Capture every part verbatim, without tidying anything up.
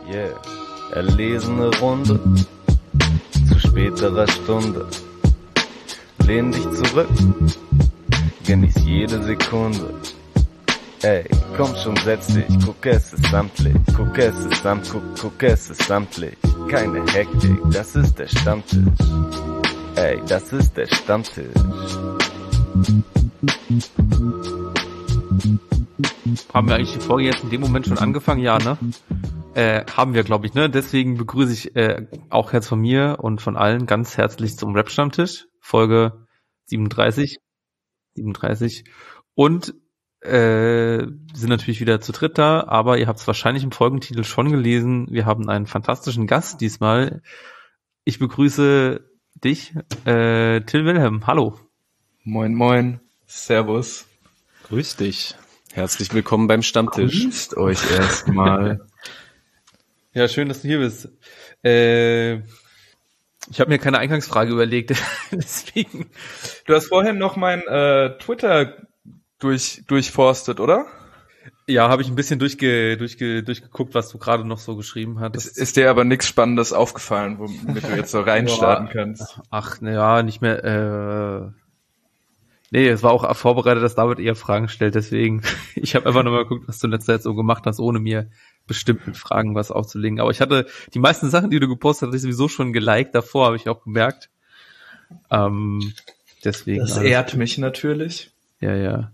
Yeah, erlesene Runde zu späterer Stunde. Lehn dich zurück, genieß jede Sekunde. Ey, komm schon, setz dich, guck, es ist samtlich, guck, es ist samt, guck, guck, es ist samtlich. Keine Hektik, das ist der Stammtisch. Ey, das ist der Stammtisch. Haben wir eigentlich die Folge jetzt in dem Moment schon angefangen? Ja, ne? Äh, haben wir, glaube ich, ne? Deswegen begrüße ich äh, auch jetzt von mir und von allen ganz herzlich zum Rap-Stammtisch, Folge siebenunddreißig. siebenunddreißig. Und äh, sind natürlich wieder zu dritt da, aber ihr habt es wahrscheinlich im Folgentitel schon gelesen. Wir haben einen fantastischen Gast diesmal. Ich begrüße dich, äh, Till Wilhelm. Hallo. Moin, moin. Servus. Grüß dich. Herzlich willkommen beim Stammtisch. Grüßt euch erstmal. Ja, schön, dass du hier bist. Äh, ich habe mir keine Eingangsfrage überlegt, deswegen. Du hast vorhin noch mein äh, Twitter durch durchforstet, oder? Ja, habe ich ein bisschen durchge, durchge, durchgeguckt, was du gerade noch so geschrieben hattest. Ist, ist dir aber nichts Spannendes aufgefallen, womit du jetzt so reinstarten ja. kannst? Ach, naja, nicht mehr. Äh, nee, es war auch vorbereitet, dass David eher Fragen stellt, deswegen. Ich habe einfach nochmal geguckt, was du in letzter Zeit so gemacht hast, ohne mir bestimmt mit Fragen was aufzulegen. Aber ich hatte die meisten Sachen, die du gepostet hast, hatte ich sowieso schon geliked davor, habe ich auch gemerkt. Ähm, deswegen. Das ehrt mich natürlich. Ja, ja.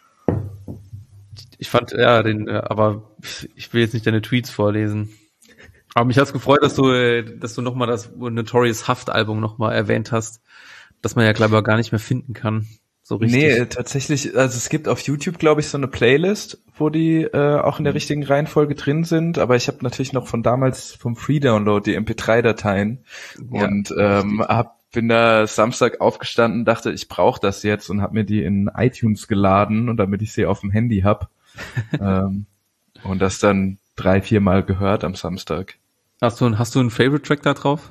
Ich fand, ja, den, aber ich will jetzt nicht deine Tweets vorlesen. Aber mich hat's gefreut, dass du, dass du nochmal das Notorious Haft-Album nochmal erwähnt hast, dass man ja, glaube ich, gar nicht mehr finden kann. So richtig. Nee, tatsächlich, also es gibt auf YouTube, glaube ich, so eine Playlist, wo die äh, auch in der richtigen Reihenfolge drin sind, aber ich habe natürlich noch von damals vom Free-Download die M P drei Dateien ja, und ähm, hab, bin da Samstag aufgestanden, dachte, ich brauche das jetzt und habe mir die in iTunes geladen, und damit ich sie auf dem Handy hab ähm, und das dann drei, vier Mal gehört am Samstag. Hast du, hast du einen Favorite-Track da drauf?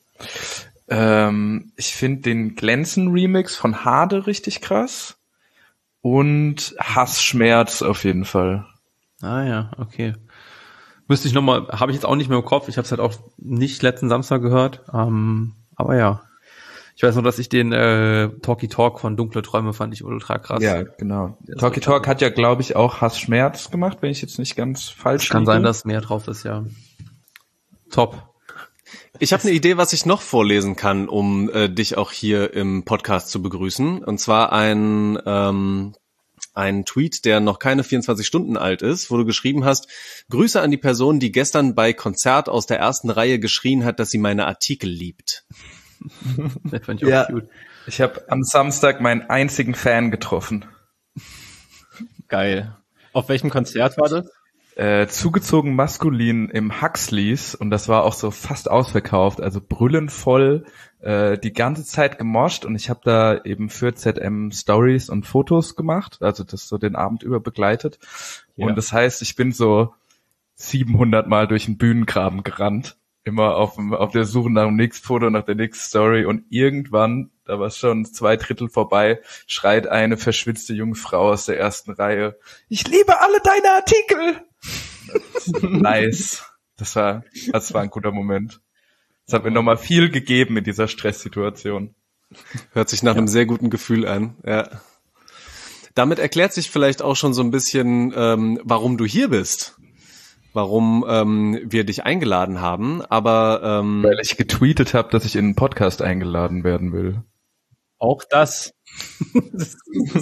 Ähm, ich finde den Glänzen-Remix von Hade richtig krass und Hassschmerz auf jeden Fall. Ah ja, okay. Müsste ich nochmal, habe ich jetzt auch nicht mehr im Kopf, ich habe es halt auch nicht letzten Samstag gehört, ähm, aber ja. Ich weiß nur, dass ich den äh, Talky Talk von Dunkle Träume fand ich ultra krass. Ja, genau. Talky Talk hat ja, glaube ich, auch Hassschmerz gemacht, wenn ich jetzt nicht ganz falsch liege. Kann sein, dass mehr drauf ist, ja. Top. Ich habe eine Idee, was ich noch vorlesen kann, um äh, dich auch hier im Podcast zu begrüßen. Und zwar ein ähm, ein Tweet, der noch keine vierundzwanzig Stunden alt ist, wo du geschrieben hast: Grüße an die Person, die gestern bei Konzert aus der ersten Reihe geschrien hat, dass sie meine Artikel liebt. Das fand ich auch ja, cute. Ich habe am Samstag meinen einzigen Fan getroffen. Geil. Auf welchem Konzert war das? Äh, zugezogen maskulin im Huxleys, und das war auch so fast ausverkauft, also brüllend voll, äh, die ganze Zeit gemoscht, und ich habe da eben für Z M Stories und Fotos gemacht, also das so den Abend über begleitet. Ja. Und das heißt, ich bin so siebenhundert Mal durch den Bühnengraben gerannt. Immer auf, auf der Suche nach dem nächsten Foto, nach der nächsten Story, und irgendwann, da war schon zwei Drittel vorbei, schreit eine verschwitzte junge Frau aus der ersten Reihe: Ich liebe alle deine Artikel! Nice. Das war, das war ein guter Moment. Das hat mir nochmal viel gegeben in dieser Stresssituation. Hört sich nach ja. einem sehr guten Gefühl an, ja. Damit erklärt sich vielleicht auch schon so ein bisschen, ähm, warum du hier bist. Warum ähm, wir dich eingeladen haben, aber ähm, weil ich getweetet habe, dass ich in einen Podcast eingeladen werden will. Auch das. das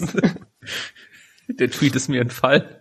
Der Tweet ist mir entfallen.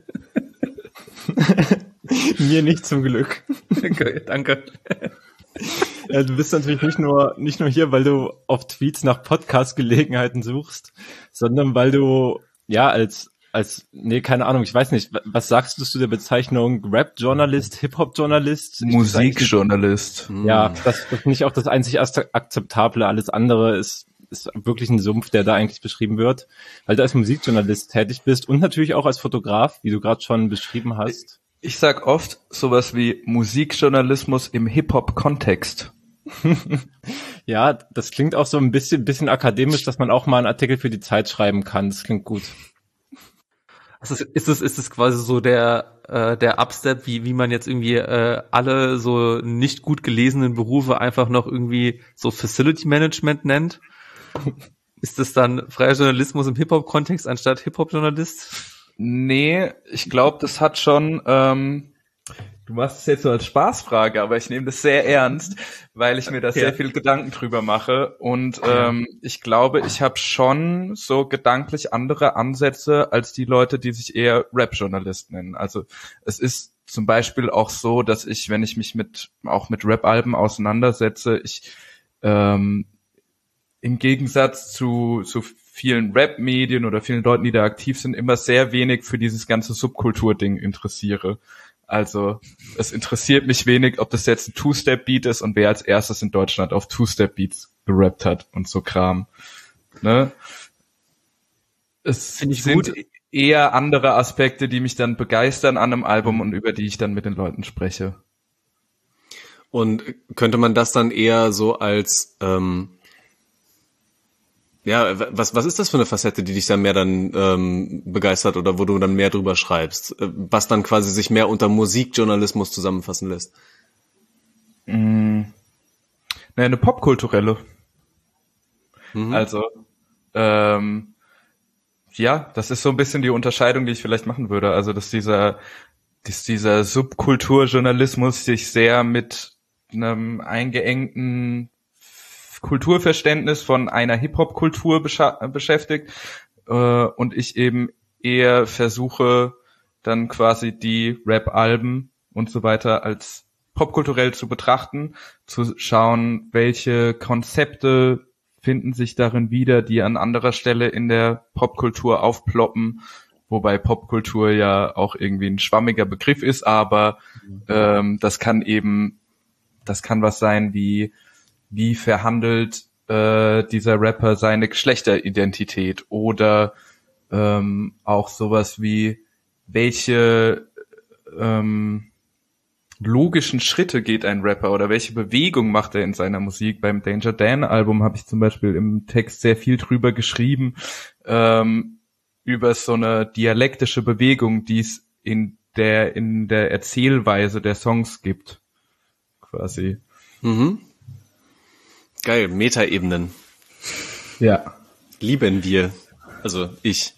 Mir nicht, zum Glück. Okay, danke. Ja, du bist natürlich nicht nur nicht nur hier, weil du auf Tweets nach Podcast-Gelegenheiten suchst, sondern weil du ja als als, nee, keine Ahnung, ich weiß nicht, was sagst du zu der Bezeichnung Rap-Journalist, Hip-Hop-Journalist? Musikjournalist. Ja, das, das finde ich auch das einzig Akzeptable. Alles andere ist, ist wirklich ein Sumpf, der da eigentlich beschrieben wird, weil du als Musikjournalist tätig bist und natürlich auch als Fotograf, wie du gerade schon beschrieben hast. Ich sag oft sowas wie Musikjournalismus im Hip-Hop-Kontext. Ja, das klingt auch so ein bisschen, bisschen akademisch, dass man auch mal einen Artikel für die Zeit schreiben kann. Das klingt gut. Ist es, ist es, ist es quasi so der, äh, der Upstep, wie, wie man jetzt irgendwie äh, alle so nicht gut gelesenen Berufe einfach noch irgendwie so Facility Management nennt? Ist das dann freier Journalismus im Hip-Hop-Kontext anstatt Hip-Hop-Journalist? Nee, ich glaube, das hat schon, ähm, du machst es jetzt so als Spaßfrage, aber ich nehme das sehr ernst, weil ich mir da sehr Ja. viel Gedanken drüber mache. Und ähm, ich glaube, ich habe schon so gedanklich andere Ansätze als die Leute, die sich eher Rap-Journalist nennen. Also es ist zum Beispiel auch so, dass ich, wenn ich mich mit auch mit Rap-Alben auseinandersetze, ich ähm, im Gegensatz zu so vielen Rap-Medien oder vielen Leuten, die da aktiv sind, immer sehr wenig für dieses ganze Subkultur-Ding interessiere. Also es interessiert mich wenig, ob das jetzt ein Two-Step-Beat ist und wer als erstes in Deutschland auf Two-Step-Beats gerappt hat und so Kram. Ne? Es Finde ich sind gut. eher andere Aspekte, die mich dann begeistern an einem Album und über die ich dann mit den Leuten spreche. Und könnte man das dann eher so als ähm, ja, was was ist das für eine Facette, die dich dann mehr dann ähm, begeistert oder wo du dann mehr drüber schreibst, äh, was dann quasi sich mehr unter Musikjournalismus zusammenfassen lässt? Mm. Ne, eine popkulturelle. Mhm. Also ähm, ja, das ist so ein bisschen die Unterscheidung, die ich vielleicht machen würde. Also dass dieser dass dieser Subkulturjournalismus sich sehr mit einem eingeengten Kulturverständnis von einer Hip-Hop-Kultur bescha- beschäftigt äh, und ich eben eher versuche, dann quasi die Rap-Alben und so weiter als popkulturell zu betrachten, zu schauen, welche Konzepte finden sich darin wieder, die an anderer Stelle in der Popkultur aufploppen, wobei Popkultur ja auch irgendwie ein schwammiger Begriff ist, aber ähm, das kann eben, das kann was sein wie wie verhandelt äh, dieser Rapper seine Geschlechteridentität oder ähm, auch sowas wie welche ähm, logischen Schritte geht ein Rapper oder welche Bewegung macht er in seiner Musik. Beim Danger Dan Album habe ich zum Beispiel im Text sehr viel drüber geschrieben, ähm, über so eine dialektische Bewegung, die es in der in der Erzählweise der Songs gibt, quasi. Mhm. Geil, Metaebenen. Ja. Lieben wir. Also ich.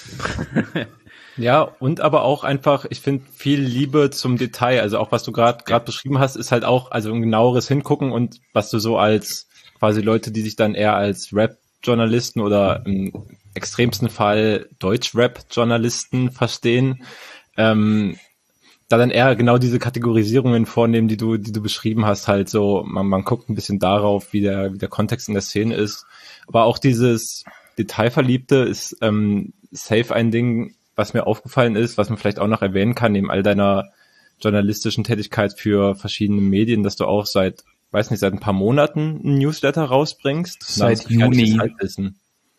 Ja, und aber auch einfach, ich finde, viel Liebe zum Detail. Also auch, was du gerade gerade beschrieben hast, ist halt auch, also ein genaueres Hingucken und was du so als quasi Leute, die sich dann eher als Rap-Journalisten oder im extremsten Fall Deutsch-Rap-Journalisten verstehen, ähm, da dann eher genau diese Kategorisierungen vornehmen, die du, die du beschrieben hast, halt so, man, man guckt ein bisschen darauf, wie der, wie der Kontext in der Szene ist. Aber auch dieses Detailverliebte ist ähm, safe ein Ding, was mir aufgefallen ist, was man vielleicht auch noch erwähnen kann, neben all deiner journalistischen Tätigkeit für verschiedene Medien, dass du auch seit, weiß nicht, seit ein paar Monaten ein Newsletter rausbringst. Seit Juni. Halbwissen.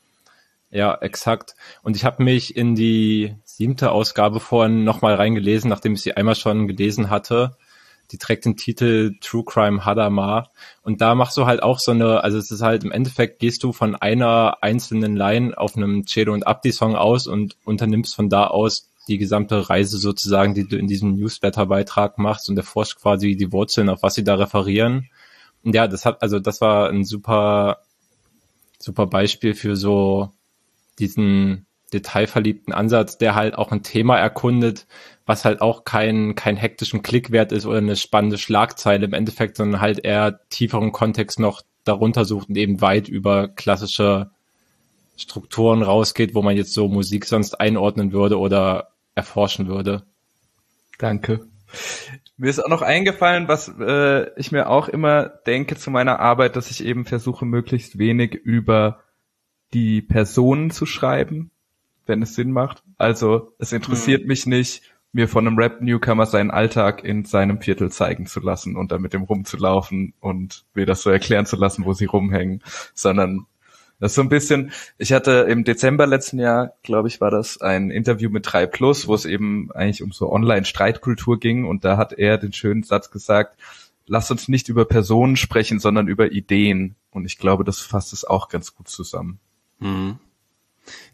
Ja, exakt. Und ich habe mich in die siebte Ausgabe vorhin nochmal reingelesen, nachdem ich sie einmal schon gelesen hatte. Die trägt den Titel True Crime Hadamar. Und da machst du halt auch so eine, also es ist halt im Endeffekt gehst du von einer einzelnen Line auf einem Cedo und Abdi Song aus und unternimmst von da aus die gesamte Reise sozusagen, die du in diesem Newsletter-Beitrag machst und erforscht quasi die Wurzeln, auf was sie da referieren. Und ja, das hat, also das war ein super, super Beispiel für so diesen detailverliebten Ansatz, der halt auch ein Thema erkundet, was halt auch kein kein hektischen Klickwert ist oder eine spannende Schlagzeile im Endeffekt, sondern halt eher tieferen Kontext noch darunter sucht und eben weit über klassische Strukturen rausgeht, wo man jetzt so Musik sonst einordnen würde oder erforschen würde. Danke. Mir ist auch noch eingefallen, was äh, ich mir auch immer denke zu meiner Arbeit, dass ich eben versuche, möglichst wenig über die Personen zu schreiben, wenn es Sinn macht. Also es interessiert mhm. mich nicht, mir von einem Rap-Newcomer seinen Alltag in seinem Viertel zeigen zu lassen und dann mit dem rumzulaufen und mir das so erklären zu lassen, wo sie rumhängen, sondern das ist so ein bisschen, ich hatte im Dezember letzten Jahr, glaube ich, war das ein Interview mit drei plus, wo es eben eigentlich um so Online-Streitkultur ging und da hat er den schönen Satz gesagt, lasst uns nicht über Personen sprechen, sondern über Ideen und ich glaube, das fasst es auch ganz gut zusammen. Mhm.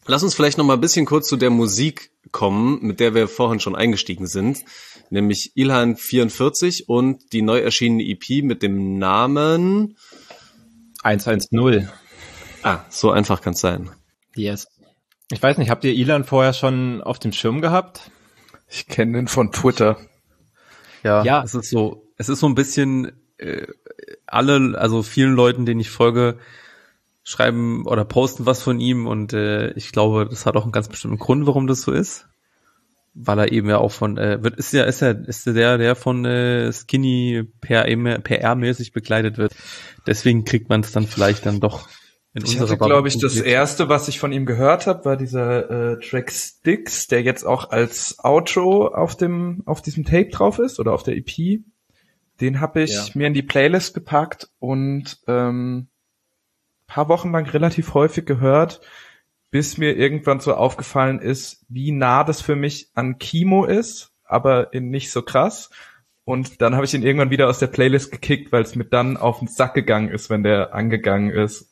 Lass uns vielleicht noch mal ein bisschen kurz zu der Musik kommen, mit der wir vorhin schon eingestiegen sind, nämlich Ilhan vierundvierzig und die neu erschienene E P mit dem Namen hundertzehn. Ah, so einfach kann's sein. Yes. Ich weiß nicht, habt ihr Ilhan vorher schon auf dem Schirm gehabt? Ich kenne den von Twitter. Ja, Ja. es ist so, es ist so ein bisschen äh, alle, also vielen Leuten, denen ich folge, schreiben oder posten was von ihm und äh, ich glaube, das hat auch einen ganz bestimmten Grund, warum das so ist, weil er eben ja auch von äh, wird ist ja ist ja ist der der von äh, Skinny P R-mäßig begleitet wird. Deswegen kriegt man es dann vielleicht dann doch in Ich unserer hatte, Bubble glaube ich, das probiert. erste, was ich von ihm gehört habe, war dieser äh, Track Sticks, der jetzt auch als Outro auf dem auf diesem Tape drauf ist oder auf der E P. Den habe ich Ja. mir in die Playlist gepackt und ähm, paar Wochen lang relativ häufig gehört, bis mir irgendwann so aufgefallen ist, wie nah das für mich an Kimo ist, aber in nicht so krass. Und dann habe ich ihn irgendwann wieder aus der Playlist gekickt, weil es mir dann auf den Sack gegangen ist, wenn der angegangen ist.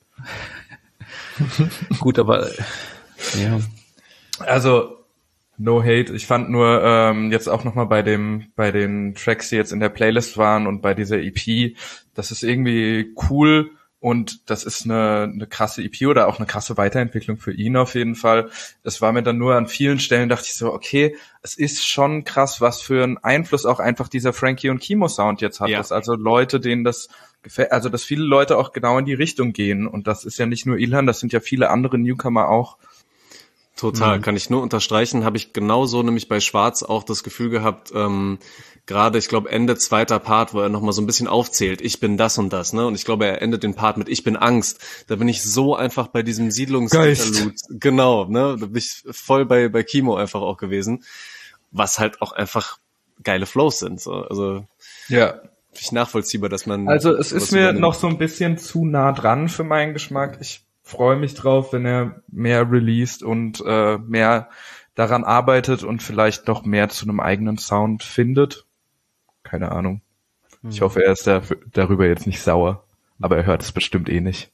Gut, aber ja. Also no hate. Ich fand nur ähm, jetzt auch nochmal bei dem bei den Tracks, die jetzt in der Playlist waren und bei dieser E P, das ist irgendwie cool. Und das ist eine, eine krasse E P oder auch eine krasse Weiterentwicklung für ihn auf jeden Fall. Das war mir dann nur an vielen Stellen, dachte ich so, okay, es ist schon krass, was für einen Einfluss auch einfach dieser Frankie und Kimo Sound jetzt hat. Ja. Dass also Leute, denen das gefällt, also dass viele Leute auch genau in die Richtung gehen. Und das ist ja nicht nur Ilhan, das sind ja viele andere Newcomer auch. Total, Mhm. kann ich nur unterstreichen, habe ich genauso nämlich bei Schwarz auch das Gefühl gehabt, ähm, gerade, ich glaube, Ende zweiter Part, wo er nochmal so ein bisschen aufzählt, ich bin das und das, ne? Und ich glaube, er endet den Part mit ich bin Angst. Da bin ich so einfach bei diesem Siedlungsinterlude. Genau, ne? Da bin ich voll bei bei Kimo einfach auch gewesen, was halt auch einfach geile Flows sind. So. Also Ja. finde ich nachvollziehbar, dass man Also es sowas ist mir übernimmt. noch so ein bisschen zu nah dran für meinen Geschmack. Ich freue mich drauf, wenn er mehr released und äh, mehr daran arbeitet und vielleicht noch mehr zu einem eigenen Sound findet. Keine Ahnung. Ich hoffe, er ist da, darüber jetzt nicht sauer, aber er hört es bestimmt eh nicht.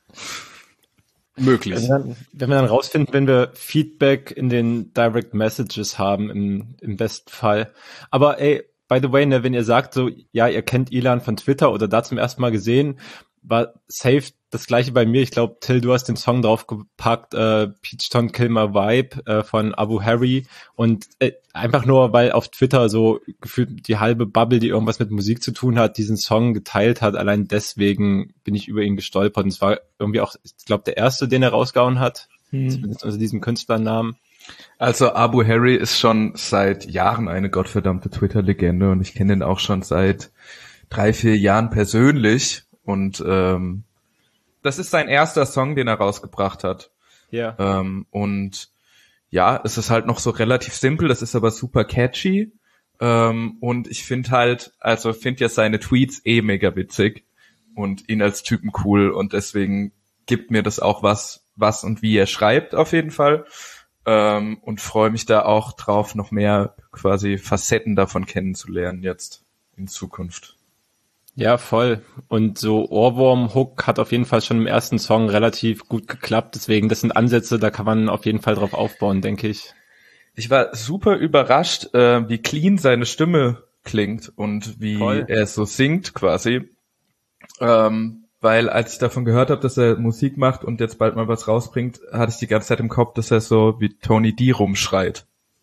möglich. Wenn wir, dann, wenn wir dann rausfinden, wenn wir Feedback in den Direct Messages haben, im, im besten Fall. Aber ey, by the way, ne, wenn ihr sagt so, ja, ihr kennt Ilhan von Twitter oder da zum ersten Mal gesehen, war safe das gleiche bei mir. Ich glaube, Till, du hast den Song draufgepackt, äh, Peach Don't Kill My Vibe äh, von Abu Harry und äh, einfach nur, weil auf Twitter so gefühlt die halbe Bubble, die irgendwas mit Musik zu tun hat, diesen Song geteilt hat. Allein deswegen bin ich über ihn gestolpert und es war irgendwie auch, ich glaube, der erste, den er rausgehauen hat, zumindest unter diesem Künstlernamen. Also Abu Harry ist schon seit Jahren eine gottverdammte Twitter-Legende und ich kenne ihn auch schon seit drei, vier Jahren persönlich und ähm, das ist sein erster Song, den er rausgebracht hat. Ja. Ähm, und ja, es ist halt noch so relativ simpel, das ist aber super catchy. Ähm, und ich finde halt, also finde ja seine Tweets eh mega witzig und ihn als Typen cool und deswegen gibt mir das auch was, was und wie er schreibt auf jeden Fall. Ähm, und freue mich da auch drauf, noch mehr quasi Facetten davon kennenzulernen jetzt in Zukunft. Ja, voll. Und so Ohrwurm-Hook hat auf jeden Fall schon im ersten Song relativ gut geklappt. Deswegen, das sind Ansätze, da kann man auf jeden Fall drauf aufbauen, denke ich. Ich war super überrascht, äh, wie clean seine Stimme klingt und wie Voll. er so singt quasi. Ähm, weil als ich davon gehört habe, dass er Musik macht und jetzt bald mal was rausbringt, hatte ich die ganze Zeit im Kopf, dass er so wie Tony D rumschreit.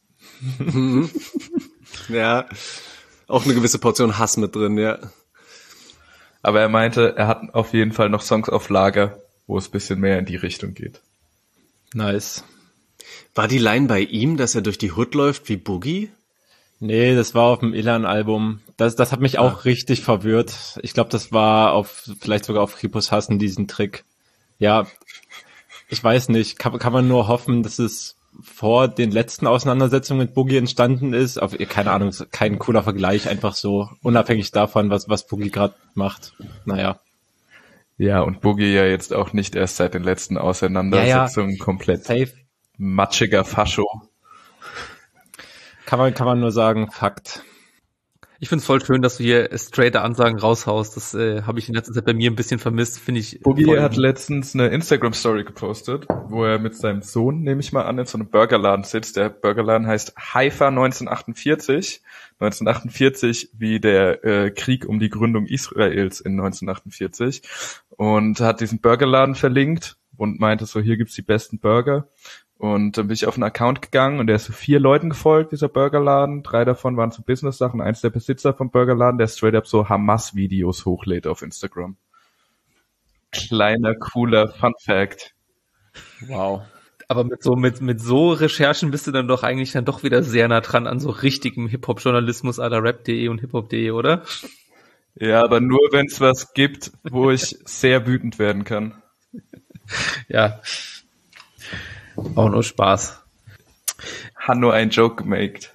Ja, auch eine gewisse Portion Hass mit drin, ja. Aber er meinte, er hat auf jeden Fall noch Songs auf Lager, wo es ein bisschen mehr in die Richtung geht. Nice. War die Line bei ihm, dass er durch die Hood läuft wie Boogie? Nee, das war auf dem Ilhan-Album. Das, das hat mich auch richtig verwirrt. Ich glaube, das war auf, vielleicht sogar auf Ripos Hassen, diesen Trick. Ja, ich weiß nicht. Kann, kann man nur hoffen, dass es vor den letzten Auseinandersetzungen mit Boogie entstanden ist. Auf, keine Ahnung, kein cooler Vergleich, einfach so unabhängig davon, was, was Boogie gerade macht. Naja. Ja, und Boogie ja jetzt auch nicht erst seit den letzten Auseinandersetzungen Ja, ja. komplett Safe. matschiger Fascho. Kann man, kann man nur sagen, Fakt. Ich find's voll schön, dass du hier straighte Ansagen raushaust. Das äh, habe ich in letzter Zeit bei mir ein bisschen vermisst, finde ich. Boogie hat letztens eine Instagram-Story gepostet, wo er mit seinem Sohn, nehme ich mal an, in so einem Burgerladen sitzt. Der Burgerladen heißt Haifa neunzehnhundertachtundvierzig. neunzehnhundertachtundvierzig wie der äh, Krieg um die Gründung Israels in neunzehnhundertachtundvierzig. Und hat diesen Burgerladen verlinkt und meinte so, hier gibt's die besten Burger. Und dann bin ich auf einen Account gegangen und der ist so vier Leuten gefolgt, dieser Burgerladen. Drei davon waren so Business-Sachen. Eins der Besitzer vom Burgerladen, der straight up so Hamas-Videos hochlädt auf Instagram. Kleiner, cooler Fun-Fact. Wow. Aber mit so, mit, mit so Recherchen bist du dann doch eigentlich dann doch wieder sehr nah dran an so richtigem Hip-Hop-Journalismus à la rap punkt de und hiphop punkt de, oder? Ja, aber nur wenn es was gibt, wo ich sehr wütend werden kann. Ja. Auch nur Spaß. Hat nur einen Joke gemacht.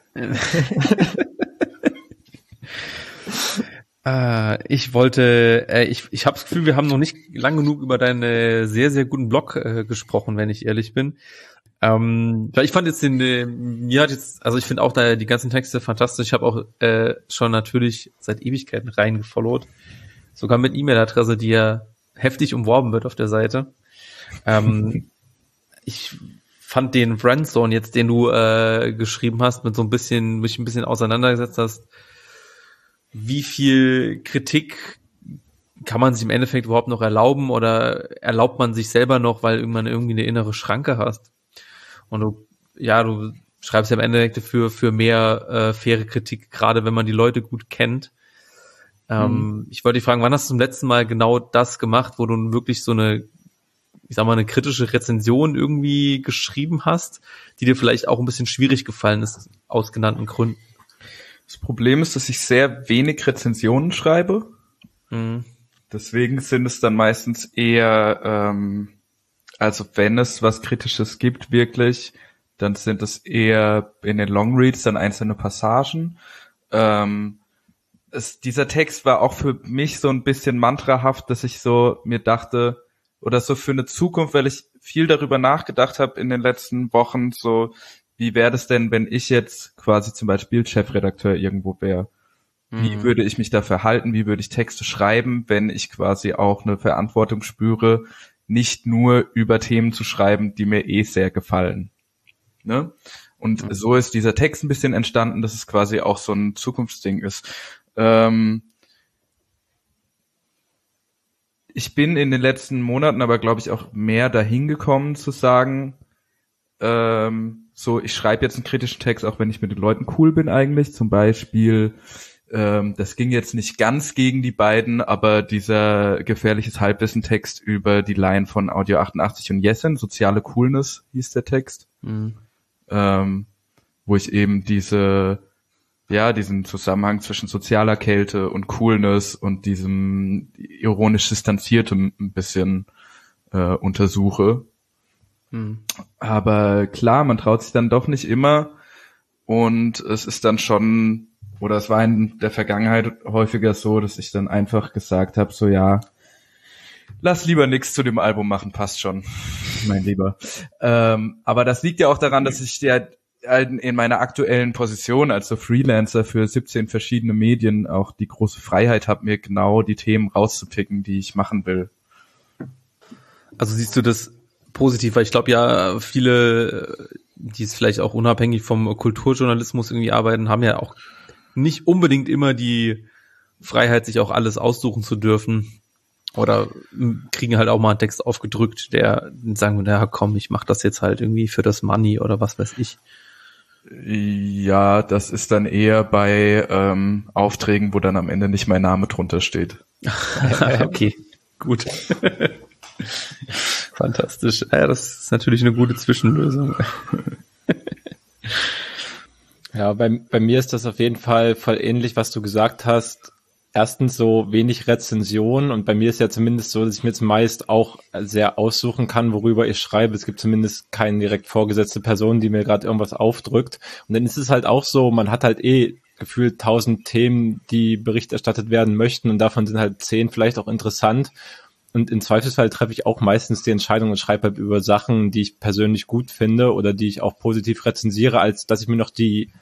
äh, ich wollte, äh, ich, ich habe das Gefühl, wir haben noch nicht lang genug über deinen sehr, sehr guten Blog äh, gesprochen, wenn ich ehrlich bin. Ähm, weil ich fand jetzt den, äh, mir hat jetzt, also ich finde auch da die ganzen Texte fantastisch. Ich habe auch äh, schon natürlich seit Ewigkeiten reingefollowt. Sogar mit E-Mail-Adresse, die ja heftig umworben wird auf der Seite. Ähm, ich fand den Friendzone jetzt, den du äh, geschrieben hast, mit so ein bisschen, mich ein bisschen auseinandergesetzt hast, wie viel Kritik kann man sich im Endeffekt überhaupt noch erlauben oder erlaubt man sich selber noch, weil irgendwann irgendwie eine innere Schranke hast. Und du, ja, du schreibst ja im Endeffekt für, für mehr äh, faire Kritik, gerade wenn man die Leute gut kennt. Ähm, hm. Ich wollte dich fragen, wann hast du zum letzten Mal genau das gemacht, wo du wirklich so eine, ich sag mal, eine kritische Rezension irgendwie geschrieben hast, die dir vielleicht auch ein bisschen schwierig gefallen ist, aus genannten Gründen? Das Problem ist, dass ich sehr wenig Rezensionen schreibe. Mhm. Deswegen sind es dann meistens eher, ähm, also wenn es was Kritisches gibt wirklich, dann sind es eher in den Longreads dann einzelne Passagen. Ähm, es, dieser Text war auch für mich so ein bisschen mantrahaft, dass ich so mir dachte, oder so für eine Zukunft, weil ich viel darüber nachgedacht habe in den letzten Wochen, so wie wäre das denn, wenn ich jetzt quasi zum Beispiel Chefredakteur irgendwo wäre? Wie mhm. würde ich mich da verhalten? Wie würde ich Texte schreiben, wenn ich quasi auch eine Verantwortung spüre, nicht nur über Themen zu schreiben, die mir eh sehr gefallen? Ne? Und mhm. so ist dieser Text ein bisschen entstanden, dass es quasi auch so ein Zukunftsding ist. Ähm, Ich bin in den letzten Monaten aber, glaube ich, auch mehr dahin gekommen zu sagen, ähm, so, ich schreibe jetzt einen kritischen Text, auch wenn ich mit den Leuten cool bin eigentlich. Zum Beispiel, ähm, das ging jetzt nicht ganz gegen die beiden, aber dieser gefährliches Halbwissen-Text über die Line von Audio achtundachtzig und Jessen, soziale Coolness hieß der Text, mhm. ähm, wo ich eben diese ja, diesen Zusammenhang zwischen sozialer Kälte und Coolness und diesem ironisch Distanziertem ein bisschen äh, untersuche. Hm. Aber klar, man traut sich dann doch nicht immer und es ist dann schon, oder es war in der Vergangenheit häufiger so, dass ich dann einfach gesagt habe, so ja, lass lieber nichts zu dem Album machen, passt schon, mein Lieber. Ähm, aber das liegt ja auch daran, dass ich ja in meiner aktuellen Position als so Freelancer für siebzehn verschiedene Medien auch die große Freiheit habe, mir genau die Themen rauszupicken, die ich machen will. Also siehst du das positiv, weil ich glaube ja, viele, die es vielleicht auch unabhängig vom Kulturjournalismus irgendwie arbeiten, haben ja auch nicht unbedingt immer die Freiheit, sich auch alles aussuchen zu dürfen. Oder kriegen halt auch mal einen Text aufgedrückt, der sagen, na komm, ich mach das jetzt halt irgendwie für das Money oder was weiß ich. Ja, das ist dann eher bei ähm, Aufträgen, wo dann am Ende nicht mein Name drunter steht. Okay, gut. Fantastisch. Ja, das ist natürlich eine gute Zwischenlösung. Ja, bei, bei mir ist das auf jeden Fall voll ähnlich, was du gesagt hast. Erstens so wenig Rezensionen und bei mir ist ja zumindest so, dass ich mir jetzt meist auch sehr aussuchen kann, worüber ich schreibe. Es gibt zumindest keine direkt vorgesetzte Person, die mir gerade irgendwas aufdrückt. Und dann ist es halt auch so, man hat halt eh gefühlt tausend Themen, die Bericht erstattet werden möchten und davon sind halt zehn vielleicht auch interessant. Und im Zweifelsfall treffe ich auch meistens die Entscheidung und schreibe halt über Sachen, die ich persönlich gut finde oder die ich auch positiv rezensiere, als dass ich mir noch die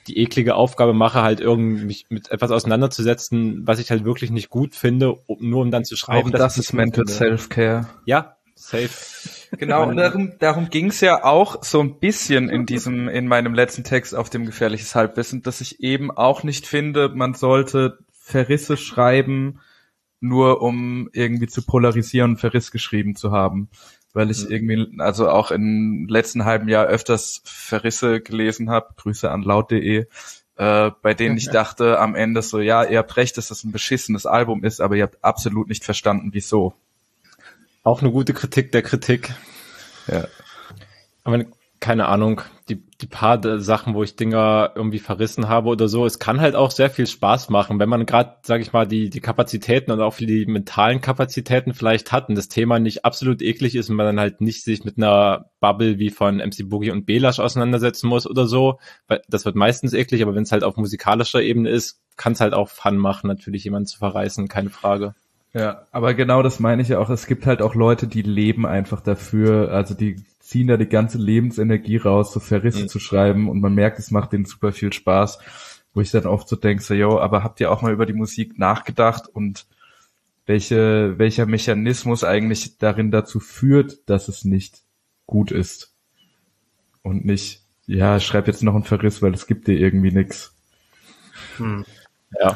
die eklige Aufgabe mache, halt irgendwie mich mit etwas auseinanderzusetzen, was ich halt wirklich nicht gut finde, um, nur um dann zu schreiben. Auch das ist Mental Self-Care. Ja, safe. Genau, und darum, darum ging es ja auch so ein bisschen in diesem, in meinem letzten Text auf dem gefährliches Halbwissen, dass ich eben auch nicht finde, man sollte Verrisse schreiben, nur um irgendwie zu polarisieren und Verriss geschrieben zu haben. Weil ich irgendwie, also auch im letzten halben Jahr öfters Verrisse gelesen habe, Grüße an laut punkt de, äh, bei denen ich dachte am Ende so, ja, ihr habt recht, dass das ein beschissenes Album ist, aber ihr habt absolut nicht verstanden, wieso. Auch eine gute Kritik der Kritik. Ja. Aber keine Ahnung, die, die paar Sachen, wo ich Dinger irgendwie verrissen habe oder so, es kann halt auch sehr viel Spaß machen, wenn man gerade, sag ich mal, die die Kapazitäten und auch die mentalen Kapazitäten vielleicht hat und das Thema nicht absolut eklig ist und man dann halt nicht sich mit einer Bubble wie von M C Boogie und Belash auseinandersetzen muss oder so, weil das wird meistens eklig, aber wenn es halt auf musikalischer Ebene ist, kann es halt auch Fun machen, natürlich jemanden zu verreißen, keine Frage. Ja, aber genau das meine ich ja auch. Es gibt halt auch Leute, die leben einfach dafür, also die ziehen da die ganze Lebensenergie raus, so Verrisse mhm. zu schreiben und man merkt, es macht denen super viel Spaß, wo ich dann oft so denke, so, yo, aber habt ihr auch mal über die Musik nachgedacht und welche, welcher Mechanismus eigentlich darin dazu führt, dass es nicht gut ist und nicht, ja, schreib jetzt noch einen Verriss, weil es gibt dir irgendwie nix. Hm. Ja.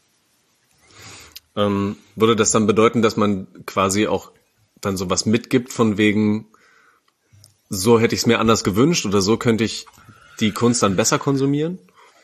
Ähm, würde das dann bedeuten, dass man quasi auch dann sowas mitgibt von wegen, so hätte ich es mir anders gewünscht oder so könnte ich die Kunst dann besser konsumieren?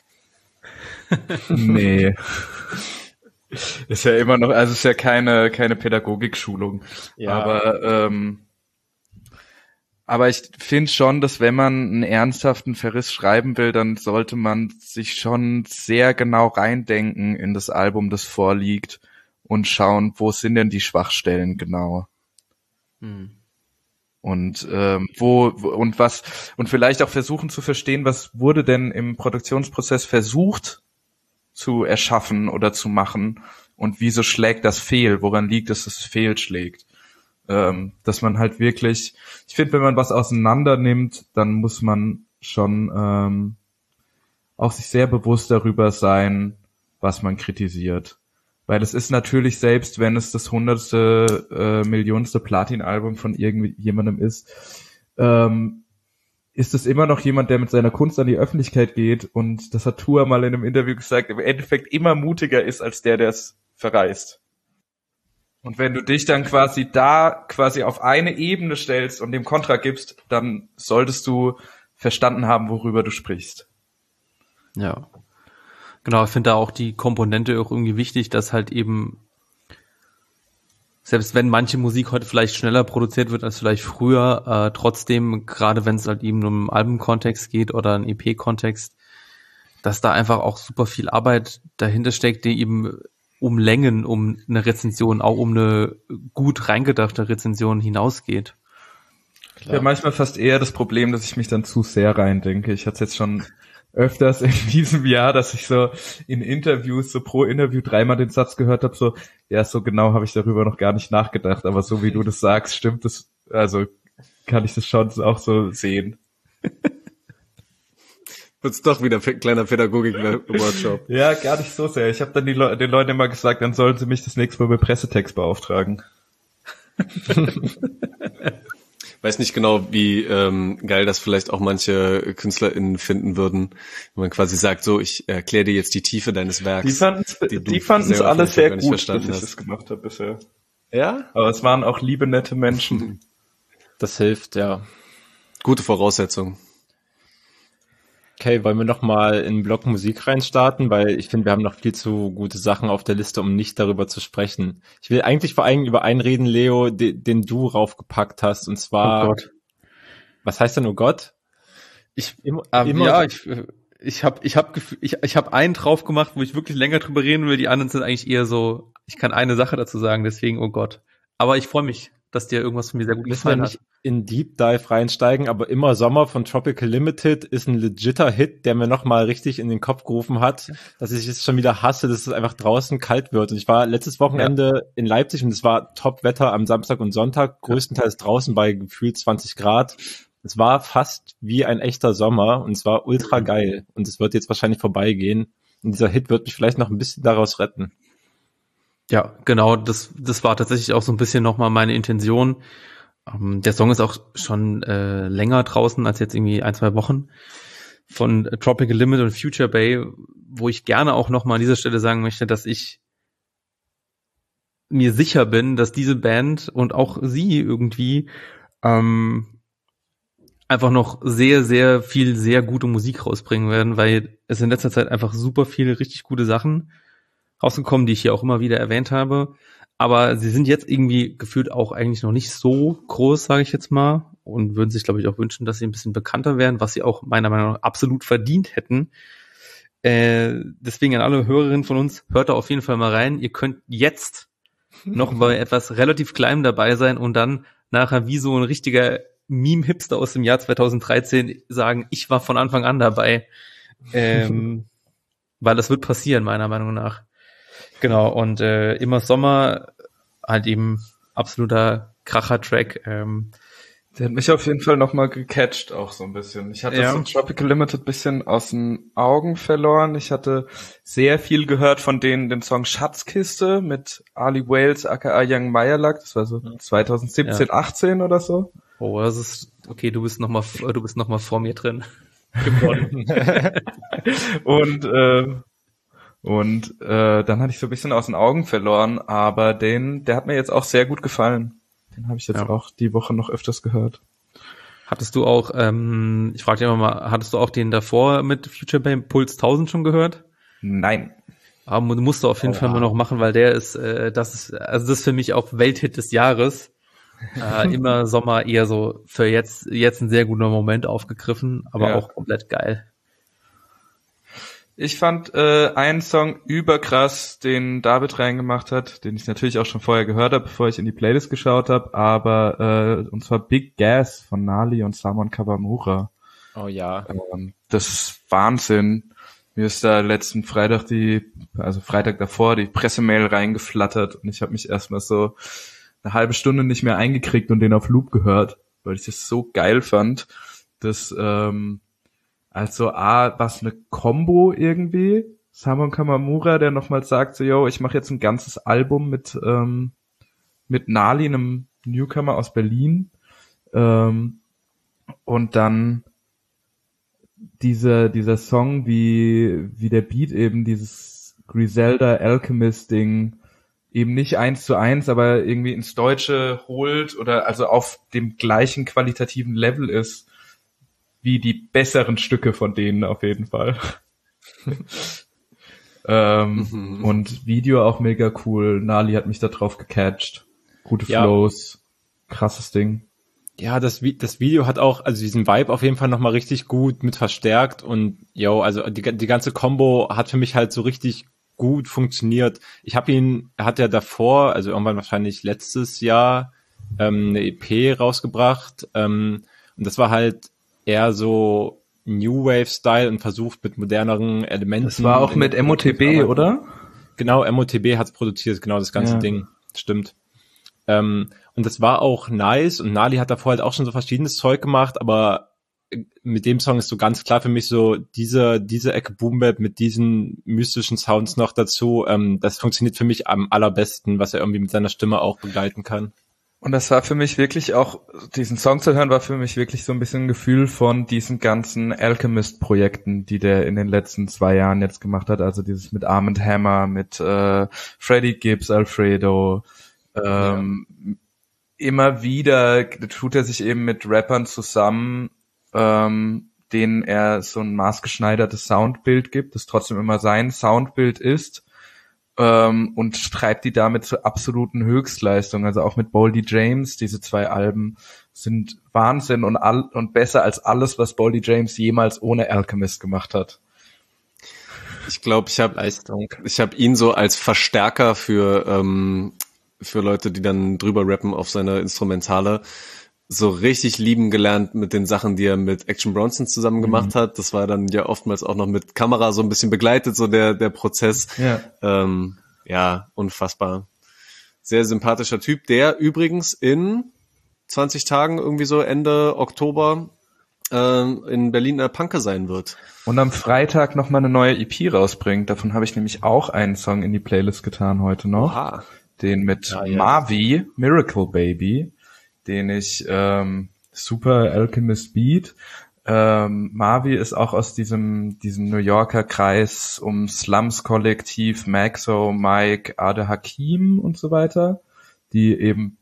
Nee. Ist ja immer noch, also ist ja keine keine Pädagogikschulung. Ja. Aber ähm, aber ich finde schon, dass wenn man einen ernsthaften Verriss schreiben will, dann sollte man sich schon sehr genau reindenken in das Album, das vorliegt und schauen, wo sind denn die Schwachstellen genau. Hm. Und ähm, wo und was und vielleicht auch versuchen zu verstehen, was wurde denn im Produktionsprozess versucht zu erschaffen oder zu machen und wieso schlägt das fehl? Woran liegt es, dass es fehlschlägt? Ähm, dass man halt wirklich, ich finde, wenn man was auseinander nimmt, dann muss man schon ähm, auch sich sehr bewusst darüber sein, was man kritisiert. Weil es ist natürlich, selbst wenn es das hundertste, äh, millionste Platin-Album von irgendjemandem ist, ähm, ist es immer noch jemand, der mit seiner Kunst an die Öffentlichkeit geht und das hat Tour mal in einem Interview gesagt, im Endeffekt immer mutiger ist als der, der es verreist. Und wenn du dich dann quasi da quasi auf eine Ebene stellst und dem Kontra gibst, dann solltest du verstanden haben, worüber du sprichst. Ja. Genau, ich finde da auch die Komponente auch irgendwie wichtig, dass halt eben, selbst wenn manche Musik heute vielleicht schneller produziert wird als vielleicht früher, äh, trotzdem, gerade wenn es halt eben um einen Albumkontext geht oder einen E P-Kontext, dass da einfach auch super viel Arbeit dahinter steckt, die eben um Längen, um eine Rezension, auch um eine gut reingedachte Rezension hinausgeht. Ja, manchmal fast eher das Problem, dass ich mich dann zu sehr reindenke. Ich hatte es jetzt schon öfters in diesem Jahr, dass ich so in Interviews, so pro Interview dreimal den Satz gehört habe, so, ja, so genau habe ich darüber noch gar nicht nachgedacht, aber so wie du das sagst, stimmt das, also kann ich das schon auch so sehen. Wird's doch wieder ein kleiner Pädagogik-Workshop. Ja, gar nicht so sehr. Ich habe dann die Le- den Leuten immer gesagt, dann sollen sie mich das nächste Mal mit Pressetext beauftragen. Weiß nicht genau, wie ähm, geil das vielleicht auch manche KünstlerInnen finden würden, wenn man quasi sagt, so, ich erkläre dir jetzt die Tiefe deines Werks. Die fanden's, die, die fanden's alle sehr gut, dass ich das gemacht habe bisher. Ja? Aber es waren auch liebe, nette Menschen. Das hilft, ja. Gute Voraussetzung. Okay, wollen wir noch mal in den Block Musik reinstarten, weil ich finde, wir haben noch viel zu gute Sachen auf der Liste, um nicht darüber zu sprechen. Ich will eigentlich vor allem über einen reden, Leo, den, den du raufgepackt hast, und zwar, Oh Gott. Was heißt denn, oh Gott? Ich, immer, immer ja, ich, ich habe ich hab, ich, ich hab einen drauf gemacht, wo ich wirklich länger drüber reden will, die anderen sind eigentlich eher so, ich kann eine Sache dazu sagen, deswegen, oh Gott. Aber ich freue mich, dass dir irgendwas von mir sehr gut Müssen wir gefallen nicht hat. in Deep Dive reinsteigen, aber Immer Sommer von Tropical Limited ist ein legitter Hit, der mir nochmal richtig in den Kopf gerufen hat, dass ich es schon wieder hasse, dass es einfach draußen kalt wird. Und ich war letztes Wochenende ja. in Leipzig und es war Top-Wetter am Samstag und Sonntag, größtenteils draußen bei gefühlt zwanzig Grad. es war fast wie ein echter Sommer und es war ultra geil und es wird jetzt wahrscheinlich vorbeigehen und dieser Hit wird mich vielleicht noch ein bisschen daraus retten. Ja, genau, das das war tatsächlich auch so ein bisschen nochmal meine Intention. Um, der Song ist auch schon äh, länger draußen als jetzt irgendwie ein, zwei Wochen von Tropical Limit und Future Bay, wo ich gerne auch nochmal an dieser Stelle sagen möchte, dass ich mir sicher bin, dass diese Band und auch sie irgendwie ähm, einfach noch sehr, sehr viel, sehr gute Musik rausbringen werden, weil es in letzter Zeit einfach super viele richtig gute Sachen rausgekommen, die ich hier auch immer wieder erwähnt habe. Aber sie sind jetzt irgendwie gefühlt auch eigentlich noch nicht so groß, sage ich jetzt mal, und würden sich, glaube ich, auch wünschen, dass sie ein bisschen bekannter werden, was sie auch meiner Meinung nach absolut verdient hätten. Äh, deswegen an alle Hörerinnen von uns, hört da auf jeden Fall mal rein. Ihr könnt jetzt noch bei etwas relativ Kleinem dabei sein und dann nachher wie so ein richtiger Meme-Hipster aus dem Jahr zweitausenddreizehn sagen, ich war von Anfang an dabei. Ähm, weil das wird passieren, meiner Meinung nach. Genau, und äh, immer Sommer, halt eben absoluter Kracher-Track. Ähm, Der hat mich auf jeden Fall nochmal gecatcht, auch so ein bisschen. Ich hatte Ja. so Tropical Limited bisschen aus den Augen verloren. Ich hatte sehr viel gehört von denen, den Song Schatzkiste mit Ali Wales, aka Young Meyerlack. Das war so zwanzig siebzehn, Ja. achtzehn oder so. oh, das ist, okay, du bist noch mal, du bist noch mal vor mir drin geworden. Und äh, und äh, dann hatte ich so ein bisschen aus den Augen verloren, aber den, der hat mir jetzt auch sehr gut gefallen. Den habe ich jetzt Ja. auch die Woche noch öfters gehört. Hattest du auch, ähm, ich frage dich immer mal, hattest du auch den davor mit Future Bay Puls tausend schon gehört? Nein. Aber musst du auf jeden Oh, Fall mal wow. noch machen, weil der ist, äh, das ist, also das ist für mich auch Welthit des Jahres. Äh, immer Sommer eher so für jetzt, jetzt ein sehr guter Moment aufgegriffen, aber Ja. auch komplett geil. Ich fand äh, einen Song überkrass, den David reingemacht hat, den ich natürlich auch schon vorher gehört habe, bevor ich in die Playlist geschaut habe, aber äh, und zwar Big Gas von Nali und Samon Kawamura. Oh ja. Ähm, das ist Wahnsinn. Mir ist da letzten Freitag die, also Freitag davor, die Pressemail reingeflattert und ich habe mich erstmal so eine halbe Stunde nicht mehr eingekriegt und den auf Loop gehört, weil ich das so geil fand, dass ähm, also A, was eine Combo irgendwie. Samon Kawamura, der nochmal sagt so, yo, ich mache jetzt ein ganzes Album mit ähm, mit Nali, einem Newcomer aus Berlin. Ähm, und dann dieser dieser Song, wie wie der Beat eben dieses Griselda Alchemist Ding eben nicht eins zu eins, aber irgendwie ins Deutsche holt oder also auf dem gleichen qualitativen Level ist wie die besseren Stücke von denen auf jeden Fall. ähm, Mhm. Und Video auch mega cool. Nali hat mich da drauf gecatcht. Gute Ja. Flows. Krasses Ding. Ja, das, Vi- das Video hat auch, also diesen Vibe auf jeden Fall nochmal richtig gut mit verstärkt und yo, also die, die ganze Combo hat für mich halt so richtig gut funktioniert. Ich habe ihn, er hat ja davor, also irgendwann wahrscheinlich letztes Jahr, ähm, eine E P rausgebracht ähm, und das war halt eher so New Wave Style und versucht mit moderneren Elementen. Das war auch mit M O T B, oder? Genau, M O T B hat's produziert, genau das ganze Ja. Ding, stimmt. Ähm, und das war auch nice und Nali hat davor halt auch schon so verschiedenes Zeug gemacht, aber mit dem Song ist so ganz klar für mich so diese diese Ecke Boom Bap mit diesen mystischen Sounds noch dazu, ähm, das funktioniert für mich am allerbesten, was er irgendwie mit seiner Stimme auch begleiten kann. Und das war für mich wirklich auch, diesen Song zu hören, war für mich wirklich so ein bisschen ein Gefühl von diesen ganzen Alchemist-Projekten, die der in den letzten zwei Jahren jetzt gemacht hat. Also dieses mit Arm and Hammer, mit äh, Freddie Gibbs, Alfredo. Ähm, ja. Immer wieder tut er sich eben mit Rappern zusammen, ähm, denen er so ein maßgeschneidertes Soundbild gibt, das trotzdem immer sein Soundbild ist. Ähm, und treibt die damit zur absoluten Höchstleistung. Also auch mit Boldy James, diese zwei Alben sind Wahnsinn und, all, und besser als alles, was Boldy James jemals ohne Alchemist gemacht hat. Ich glaube, ich habe ich habe ihn so als Verstärker für ähm, für Leute, die dann drüber rappen auf seine Instrumentale, so richtig lieben gelernt mit den Sachen, die er mit Action Bronson zusammen gemacht mhm. hat. Das war dann ja oftmals auch noch mit Kamera so ein bisschen begleitet, so der der Prozess. Ja, ähm, ja unfassbar. Sehr sympathischer Typ, der übrigens in zwanzig Tagen, irgendwie so Ende Oktober, äh, in Berlin in der Panke sein wird. Und am Freitag noch mal eine neue E P rausbringt. Davon habe ich nämlich auch einen Song in die Playlist getan heute noch. Oha. Den mit Ja, ja. Marvi, Miracle Baby, den ich ähm, super Alchemist Beat. Ähm, Marvi ist auch aus diesem diesem New Yorker Kreis um Slums-Kollektiv, Maxo, Mike, Ade Hakim und so weiter, die eben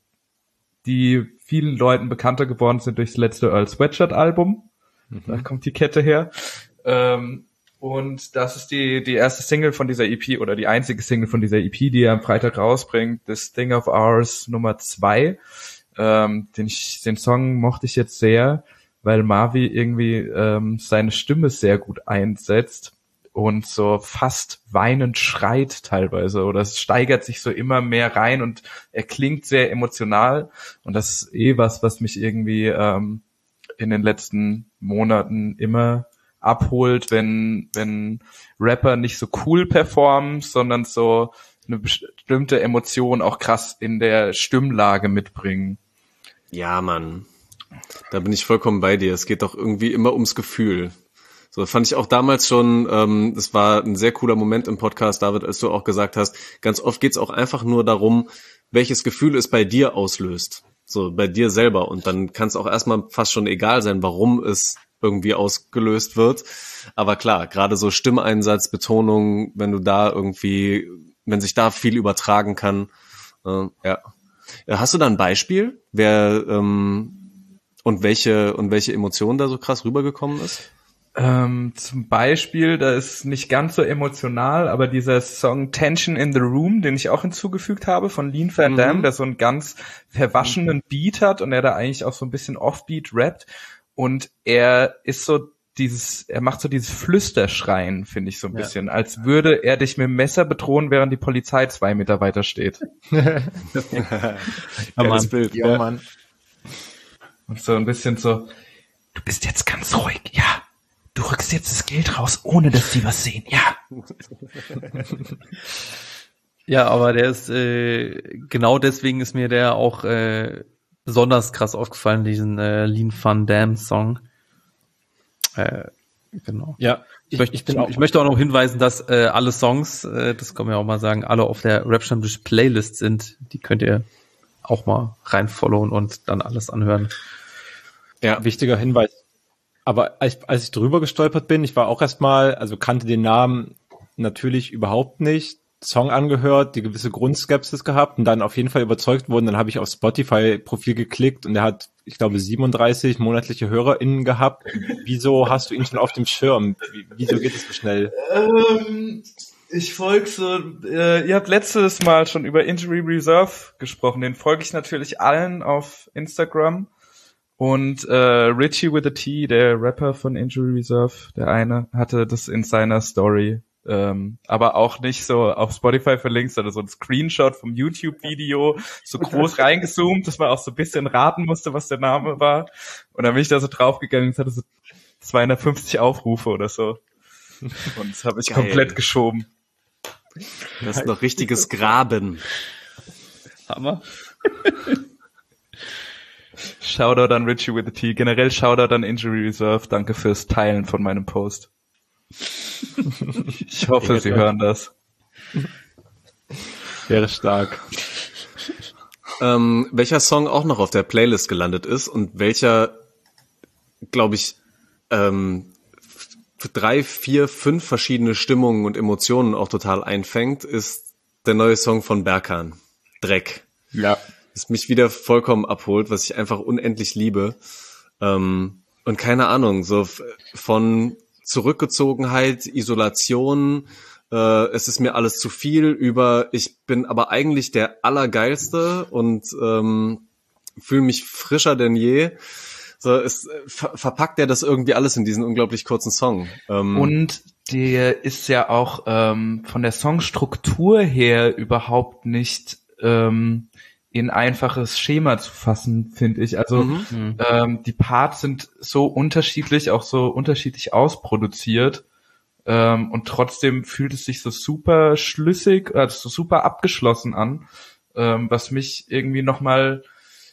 die vielen Leuten bekannter geworden sind durch das letzte Earl Sweatshirt-Album. Mhm. Da kommt die Kette her. Ähm, und das ist die die erste Single von dieser E P oder die einzige Single von dieser E P, die er am Freitag rausbringt. This Thing of Ours Nummer zwei. Ähm, den, ich, den Song mochte ich jetzt sehr, weil Marvi irgendwie ähm, seine Stimme sehr gut einsetzt und so fast weinend schreit teilweise oder es steigert sich so immer mehr rein und er klingt sehr emotional und das ist eh was, was mich irgendwie ähm, in den letzten Monaten immer abholt, wenn wenn Rapper nicht so cool performen, sondern so eine bestimmte Emotion auch krass in der Stimmlage mitbringen. Ja, Mann. Da bin ich vollkommen bei dir. Es geht doch irgendwie immer ums Gefühl. So fand ich auch damals schon, ähm, das war ein sehr cooler Moment im Podcast, David, als du auch gesagt hast, ganz oft geht's auch einfach nur darum, welches Gefühl es bei dir auslöst. So, bei dir selber. Und dann kann es auch erstmal fast schon egal sein, warum es irgendwie ausgelöst wird. Aber klar, gerade so Stimmeinsatz, Betonung, wenn du da irgendwie, wenn sich da viel übertragen kann, äh, ja. Hast du da ein Beispiel, wer ähm, und welche und welche Emotion da so krass rübergekommen ist? Ähm, zum Beispiel, da ist nicht ganz so emotional, aber dieser Song Tension in the Room, den ich auch hinzugefügt habe von Lean Van Damme, mhm. der so einen ganz verwaschenen Beat hat und der da eigentlich auch so ein bisschen Offbeat rappt und er ist so dieses, er macht so dieses Flüsterschreien, finde ich so ein ja. bisschen, als würde er dich mit dem Messer bedrohen, während die Polizei zwei Meter weiter steht. ja, Mann. Bild. Ja, Mann. Und so ein bisschen so, du bist jetzt ganz ruhig, ja. Du rückst jetzt das Geld raus, ohne dass die was sehen, ja. Ja, aber der ist, äh, genau deswegen ist mir der auch äh, besonders krass aufgefallen, diesen äh, Lean Van Damme Song. Äh, genau. Ja, ich, möchte, ich, bin auch, ich möchte auch noch hinweisen, dass äh, alle Songs, äh, das kann man ja auch mal sagen, alle auf der Rap-Stammtisch Playlist sind. Die könnt ihr auch mal reinfollowen und dann alles anhören. Ja, wichtiger Hinweis. Aber als, als ich drüber gestolpert bin, ich war auch erstmal, also kannte den Namen natürlich überhaupt nicht, Song angehört, die gewisse Grundskepsis gehabt und dann auf jeden Fall überzeugt worden. Dann habe ich auf Spotify-Profil geklickt und er hat, ich glaube, siebenunddreißig monatliche HörerInnen gehabt. Wieso hast du ihn schon auf dem Schirm? Wie, wieso geht es so schnell? Ähm, ich folge so, äh, ihr habt letztes Mal schon über Injury Reserve gesprochen. Den folge ich natürlich allen auf Instagram. Und äh, Richie with a T, der Rapper von Injury Reserve, der eine, hatte das in seiner Story, ähm, aber auch nicht so auf Spotify verlinkt, sondern so ein Screenshot vom YouTube-Video, so groß reingezoomt, dass man auch so ein bisschen raten musste, was der Name war. Und dann bin ich da so draufgegangen, es hatte so zweihundertfünfzig Aufrufe oder so. Und das habe ich Geil. komplett geschoben. Das ist noch richtiges Graben. Hammer. Shoutout an Richie with a T. Generell Shoutout an Injury Reserve. Danke fürs Teilen von meinem Post. Ich hoffe, Sie hören das. Wäre stark. Ähm, welcher Song auch noch auf der Playlist gelandet ist und welcher, glaube ich, ähm, drei, vier, fünf verschiedene Stimmungen und Emotionen auch total einfängt, ist der neue Song von Berkan. Dreck. Ja. Das mich wieder vollkommen abholt, was ich einfach unendlich liebe. Ähm, und keine Ahnung, so von Zurückgezogenheit, Isolation, äh, es ist mir alles zu viel, über ich bin aber eigentlich der Allergeilste und ähm, fühle mich frischer denn je. So, es ver- verpackt er das irgendwie alles in diesen unglaublich kurzen Song. Ähm, und der ist ja auch ähm, von der Songstruktur her überhaupt nicht ähm, in einfaches Schema zu fassen, finde ich. Also mhm. ähm, die Parts sind so unterschiedlich, auch so unterschiedlich ausproduziert ähm, und trotzdem fühlt es sich so super schlüssig, also so super abgeschlossen an, ähm, was mich irgendwie nochmal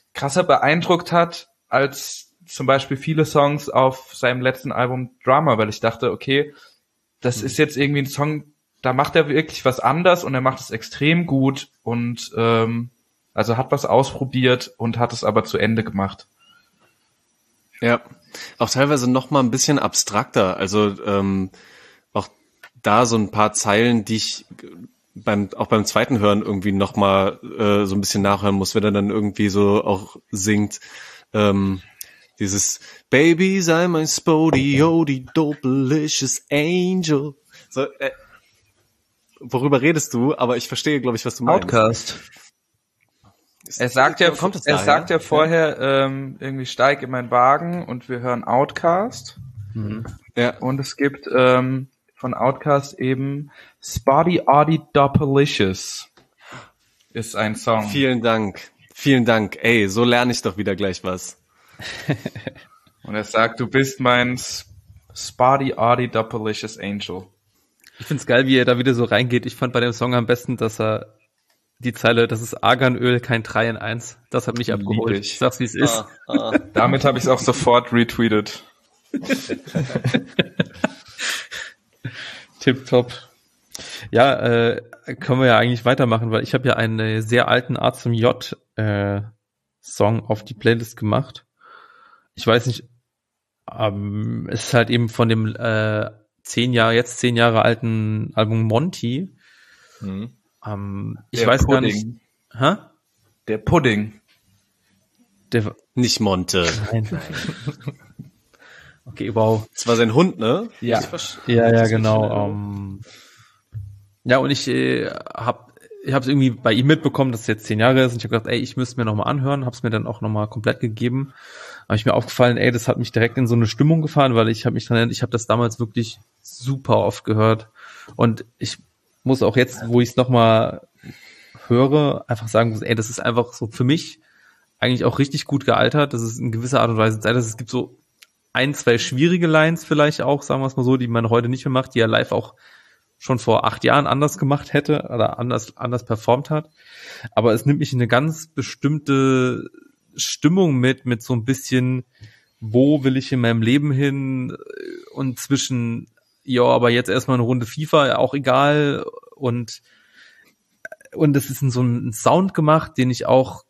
krasser beeindruckt hat als zum Beispiel viele Songs auf seinem letzten Album Drama, weil ich dachte, okay, das ist jetzt irgendwie ein Song, da macht er wirklich was anders und er macht es extrem gut und ähm, also hat was ausprobiert und hat es aber zu Ende gemacht. Ja, auch teilweise noch mal ein bisschen abstrakter. Also ähm, auch da so ein paar Zeilen, die ich beim auch beim zweiten Hören irgendwie noch mal äh, so ein bisschen nachhören muss, wenn er dann irgendwie so auch singt. Ähm, dieses Baby sei mein Spodio, die dopelicious Angel. So, äh, worüber redest du? Aber ich verstehe, glaube ich, was du meinst. Outcast. Er sagt ja, kommt es er daher? sagt ja vorher ähm, irgendwie steig in meinen Wagen und wir hören Outcast. Mhm. Ja. Und es gibt ähm, von Outcast eben Spotty Audi Dopelicious ist ein Song. Vielen Dank. Vielen Dank. Ey, so lerne ich doch wieder gleich was. Und er sagt, du bist mein Spotty Audi Dopelicious Angel. Ich find's geil, wie er da wieder so reingeht. Ich fand bei dem Song am besten, dass er die Zeile, das ist Arganöl, kein drei in eins. Das hat mich abgeholt. Ich. ich sag's, wie es ist. Ah, ah. Damit habe ich es auch sofort retweetet. Tipptopp. Ja, äh, können wir ja eigentlich weitermachen, weil ich habe ja einen sehr alten A zum J äh, Song auf die Playlist gemacht. Ich weiß nicht, ähm, es ist halt eben von dem äh, zehn Jahre, jetzt zehn Jahre alten Album Monty. Mhm. Ähm, ich Der weiß Pudding. gar nicht. Hä? Der Pudding. Der, Nicht Monte. Nein. Okay, wow. Das war sein Hund, ne? Ja. Ja, ja, genau. Um, ja, und ich äh, hab ich habe es irgendwie bei ihm mitbekommen, dass es jetzt zehn Jahre ist, und ich habe gedacht, ey, ich müsste mir nochmal anhören, habe es mir dann auch nochmal komplett gegeben. Habe ich mir aufgefallen, ey, das hat mich direkt in so eine Stimmung gefahren, weil ich habe mich dran erinnert, ich habe das damals wirklich super oft gehört, und ich muss auch jetzt, wo ich es nochmal höre, einfach sagen, ey, das ist einfach so für mich eigentlich auch richtig gut gealtert. Das ist in gewisser Art und Weise Zeit. Es gibt so ein, zwei schwierige Lines vielleicht auch, sagen wir es mal so, die man heute nicht mehr macht, die er live auch schon vor acht Jahren anders gemacht hätte oder anders anders performt hat. Aber es nimmt mich in eine ganz bestimmte Stimmung mit, mit so ein bisschen, wo will ich in meinem Leben hin, und zwischen, ja, aber jetzt erstmal eine Runde FIFA, auch egal, und und es ist in so einen Sound gemacht, den ich auch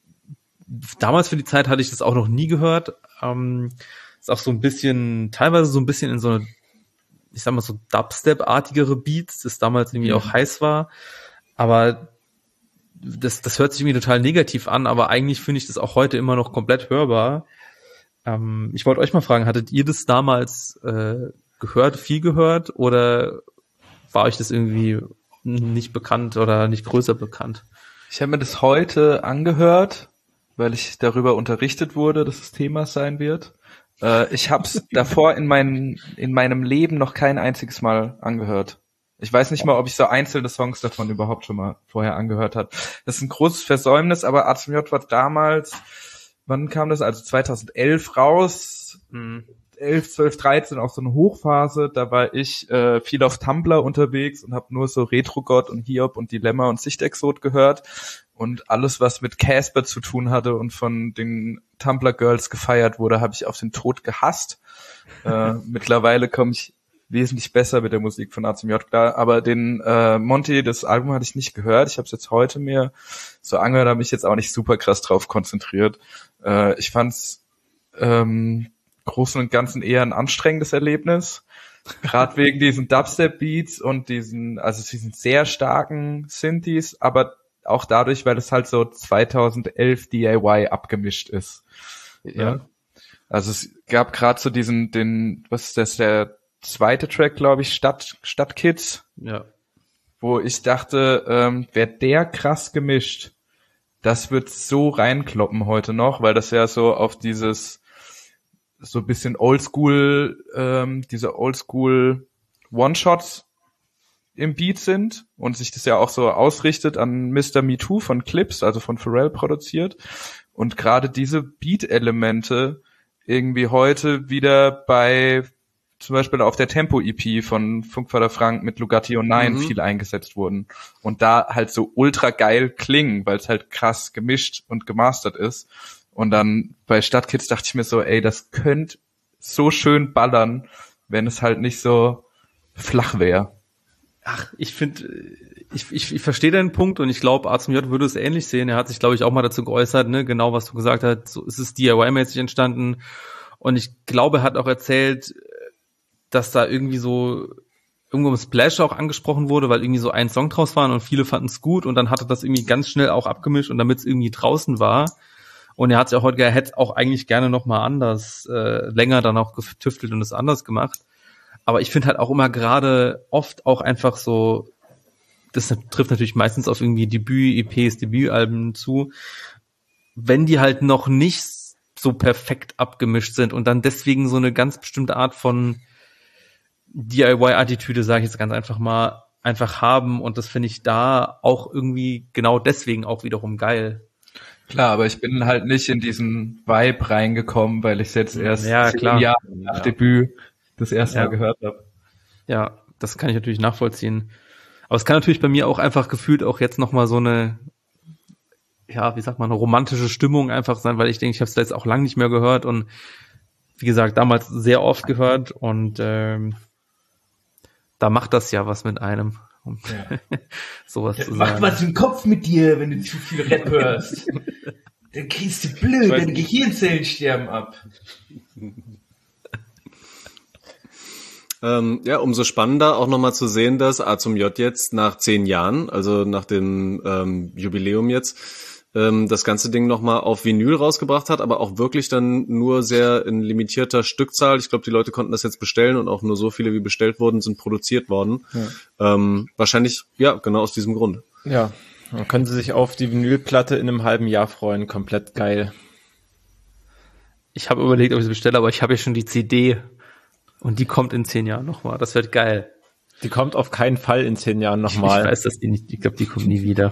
damals für die Zeit hatte ich das auch noch nie gehört. Ähm, ist auch so ein bisschen, teilweise so ein bisschen in so eine, ich sag mal so Dubstep-artigere Beats, das damals irgendwie mhm. auch heiß war. Aber das, das hört sich irgendwie total negativ an, aber eigentlich finde ich das auch heute immer noch komplett hörbar. Ähm, ich wollte euch mal fragen, hattet ihr das damals äh, gehört, viel gehört, oder war euch das irgendwie nicht bekannt oder nicht größer bekannt? Ich habe mir das heute angehört, weil ich darüber unterrichtet wurde, dass es Thema sein wird. Äh, ich habe es davor in, mein, in meinem Leben noch kein einziges Mal angehört. Ich weiß nicht mal, ob ich so einzelne Songs davon überhaupt schon mal vorher angehört habe. Das ist ein großes Versäumnis, aber A zum J war damals, wann kam das? Also zweitausendelf raus, elf, zwölf, dreizehn, auch so eine Hochphase. Da war ich äh, viel auf Tumblr unterwegs und habe nur so Retro-Gott und Hiob und Dilemma und Sichtexot gehört. Und alles, was mit Casper zu tun hatte und von den Tumblr-Girls gefeiert wurde, habe ich auf den Tod gehasst. äh, mittlerweile komme ich wesentlich besser mit der Musik von A zum J klar. Aber den äh, Monty, das Album hatte ich nicht gehört. Ich habe es jetzt heute mir so angehört, habe mich jetzt auch nicht super krass drauf konzentriert. Äh, ich fand's ähm, Großen und Ganzen eher ein anstrengendes Erlebnis. Gerade wegen diesen Dubstep-Beats und diesen, also diesen sehr starken Synthes, aber auch dadurch, weil es halt so zweitausendelf D I Y abgemischt ist. Ja. ja. Also es gab gerade so diesen, den, was ist das, der zweite Track, glaube ich, Stadt, Stadtkids. Ja. Wo ich dachte, ähm, wäre der krass gemischt, das wird so reinkloppen heute noch, weil das ja so auf dieses, so ein bisschen Oldschool, ähm, diese Oldschool One-Shots im Beat sind und sich das ja auch so ausrichtet an Mister Me Too von Clips, also von Pharrell produziert, und gerade diese Beat-Elemente irgendwie heute wieder bei zum Beispiel auf der Tempo-E P von Funkvater Frank mit Lugatti und Nine mhm. viel eingesetzt wurden und da halt so ultra geil klingen, weil es halt krass gemischt und gemastert ist. Und dann bei Stadtkids dachte ich mir so, ey, das könnte so schön ballern, wenn es halt nicht so flach wäre. Ach, ich finde, ich, ich, ich verstehe deinen Punkt und ich glaube, A zum J würde es ähnlich sehen. Er hat sich, glaube ich, auch mal dazu geäußert, ne, genau was du gesagt hast, so ist es D I Y-mäßig entstanden. Und ich glaube, er hat auch erzählt, dass da irgendwie so irgendwo im Splash auch angesprochen wurde, weil irgendwie so ein Song draus war und viele fanden es gut und dann hat er das irgendwie ganz schnell auch abgemischt und damit es irgendwie draußen war. Und er hat sich auch heute, er hätte auch eigentlich gerne nochmal anders, äh, länger dann auch getüftelt und es anders gemacht. Aber ich finde halt auch immer gerade oft auch einfach so, das trifft natürlich meistens auf irgendwie Debüt-E Ps, Debütalben zu, wenn die halt noch nicht so perfekt abgemischt sind und dann deswegen so eine ganz bestimmte Art von D I Y-Attitüde, sage ich jetzt ganz einfach mal, einfach haben und das finde ich da auch irgendwie genau deswegen auch wiederum geil. Klar, aber ich bin halt nicht in diesen Vibe reingekommen, weil ich es jetzt erst ja, zehn klar. Jahre nach ja. Debüt das erste ja. Mal gehört habe. Ja, das kann ich natürlich nachvollziehen. Aber es kann natürlich bei mir auch einfach gefühlt auch jetzt nochmal so eine, ja, wie sagt man, eine romantische Stimmung einfach sein, weil ich denke, ich habe es jetzt auch lange nicht mehr gehört und wie gesagt, damals sehr oft gehört und ähm, da macht das ja was mit einem. Um ja. sowas zu macht sagen. was im Kopf mit dir, wenn du zu viel Rap hörst. Dann kriegst du blöd, deine Gehirnzellen sterben ab. Ähm, ja, umso spannender auch nochmal zu sehen, dass A zum J jetzt nach zehn Jahren, also nach dem ähm, Jubiläum jetzt, ähm, das ganze Ding nochmal auf Vinyl rausgebracht hat, aber auch wirklich dann nur sehr in limitierter Stückzahl. Ich glaube, die Leute konnten das jetzt bestellen und auch nur so viele, wie bestellt wurden, sind produziert worden. Ja. Ähm, wahrscheinlich, ja, genau aus diesem Grund. Ja, dann können sie sich auf die Vinylplatte in einem halben Jahr freuen. Komplett geil. Ich habe überlegt, ob ich sie bestelle, aber ich habe ja schon die C D. Und die kommt in zehn Jahren nochmal. Das wird geil. Die kommt auf keinen Fall in zehn Jahren nochmal. Ich weiß, dass die nicht, ich glaube, die kommt nie wieder.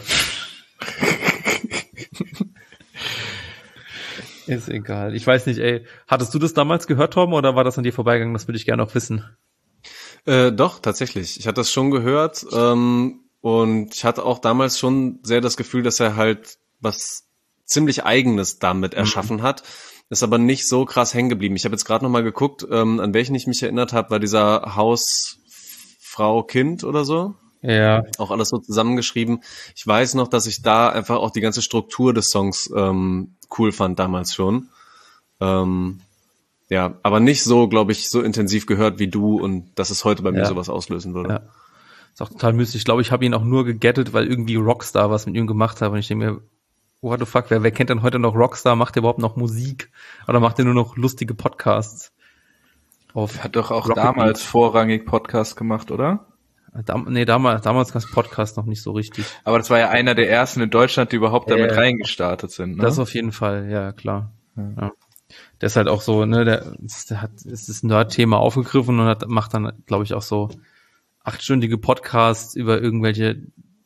Ist egal. Ich weiß nicht, ey. Hattest du das damals gehört, Tom, oder war das an dir vorbeigegangen? Das würde ich gerne noch wissen. Äh, doch, tatsächlich. Ich hatte das schon gehört. Ähm, und ich hatte auch damals schon sehr das Gefühl, dass er halt was ziemlich Eigenes damit erschaffen mhm. hat. Ist aber nicht so krass hängen geblieben. Ich habe jetzt gerade noch mal geguckt, ähm, an welchen ich mich erinnert habe, war dieser Hausfrau-Kind oder so. Ja. Auch alles so zusammengeschrieben. Ich weiß noch, dass ich da einfach auch die ganze Struktur des Songs ähm, cool fand damals schon. Ähm, ja, aber nicht so, glaube ich, so intensiv gehört wie du und dass es heute bei mir ja. sowas auslösen würde. Ja. Ist auch total müßig. Ich glaube, ich habe ihn auch nur gegettet, weil irgendwie Rockstar was mit ihm gemacht hat. Und ich denke mir, what the fuck, wer, wer kennt denn heute noch Rockstar? Macht der überhaupt noch Musik? Oder macht der nur noch lustige Podcasts? Auf hat doch auch damals Beat. vorrangig Podcasts gemacht, oder? Dam- nee, damals, damals gab es Podcast noch nicht so richtig. Aber das war ja einer der ersten in Deutschland, die überhaupt damit äh, reingestartet sind. Ne? Das auf jeden Fall, ja, klar. Ja. Ja. Der ist halt auch so, ne, der, der hat, ist das Nerd-Thema aufgegriffen und hat, macht dann, glaube ich, auch so achtstündige Podcasts über irgendwelche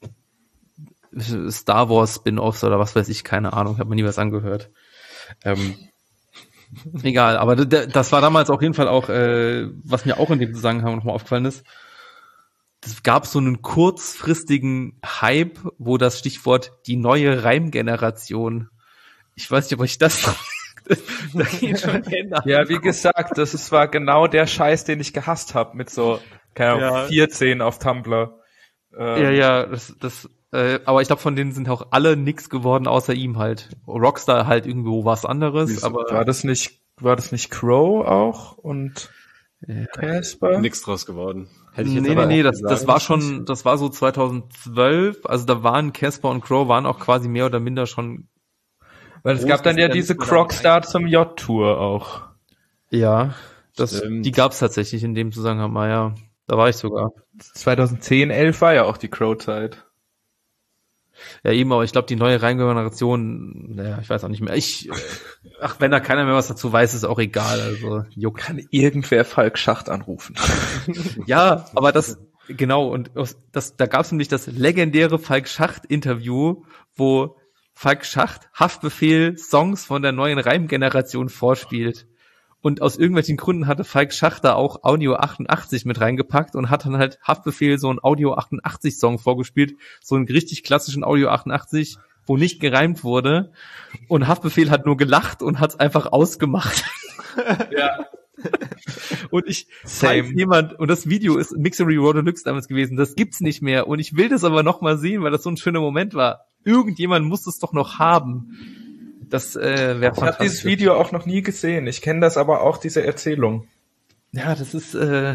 Star Wars Spin-Offs oder was weiß ich, keine Ahnung, ich habe mir nie was angehört. Ähm, egal, aber d- das war damals auf jeden Fall auch, äh, was mir auch in dem Zusammenhang nochmal aufgefallen ist, es gab so einen kurzfristigen Hype, wo das Stichwort die neue Reimgeneration, ich weiß nicht, ob ich das da geht schon Hände. Ja, wie gesagt, das ist, war genau der Scheiß, den ich gehasst habe mit so, keine Ahnung, Ja. vierzehn auf Tumblr. Ähm, Ja, ja, das, das, äh, aber ich glaube, von denen sind auch alle nix geworden, außer ihm halt. Rockstar halt irgendwo was anderes, wieso- aber war das nicht, war das nicht Crow auch und Casper? Nix draus geworden. Hätte ich jetzt nee, aber nee, nee, auch das, gesagt. das war schon, das war so zweitausendzwölf, also da waren Casper und Crow waren auch quasi mehr oder minder schon, Weil es Groß gab dann ist ja der diese nicht, oder? Crocstar zum J-Tour auch. ja, das, Stimmt. die gab's tatsächlich in dem Zusammenhang mal, ja. Da war ich sogar. zweitausendzehn, elf war ja auch die Crow-Zeit. Ja, eben, aber ich glaube, die neue Reingeneration, naja, ich weiß auch nicht mehr. Ich, äh, ach, wenn da keiner mehr was dazu weiß, ist auch egal, also, juckt. Kann irgendwer Falk Schacht anrufen? Ja, aber das, genau, und aus- das, da gab es nämlich das legendäre Falk Schacht-Interview, wo Falk Schacht Haftbefehl Songs von der neuen Reimgeneration vorspielt. Und aus irgendwelchen Gründen hatte Falk Schachter auch Audio achtundachtzig mit reingepackt und hat dann halt Haftbefehl so einen Audio achtundachtzig Song vorgespielt, so einen richtig klassischen Audio achtundachtzig, wo nicht gereimt wurde. Und Haftbefehl hat nur gelacht und hat es einfach ausgemacht. Ja. Und ich, falls jemand, und das Video ist Mixery Raw Deluxe damals gewesen, das gibt's nicht mehr. Und ich will das aber noch mal sehen, weil das so ein schöner Moment war. Irgendjemand muss es doch noch haben. Das äh, wäre fantastisch. Ich habe dieses Video auch noch nie gesehen. Ich kenne das aber auch, diese Erzählung. Ja, das ist, äh,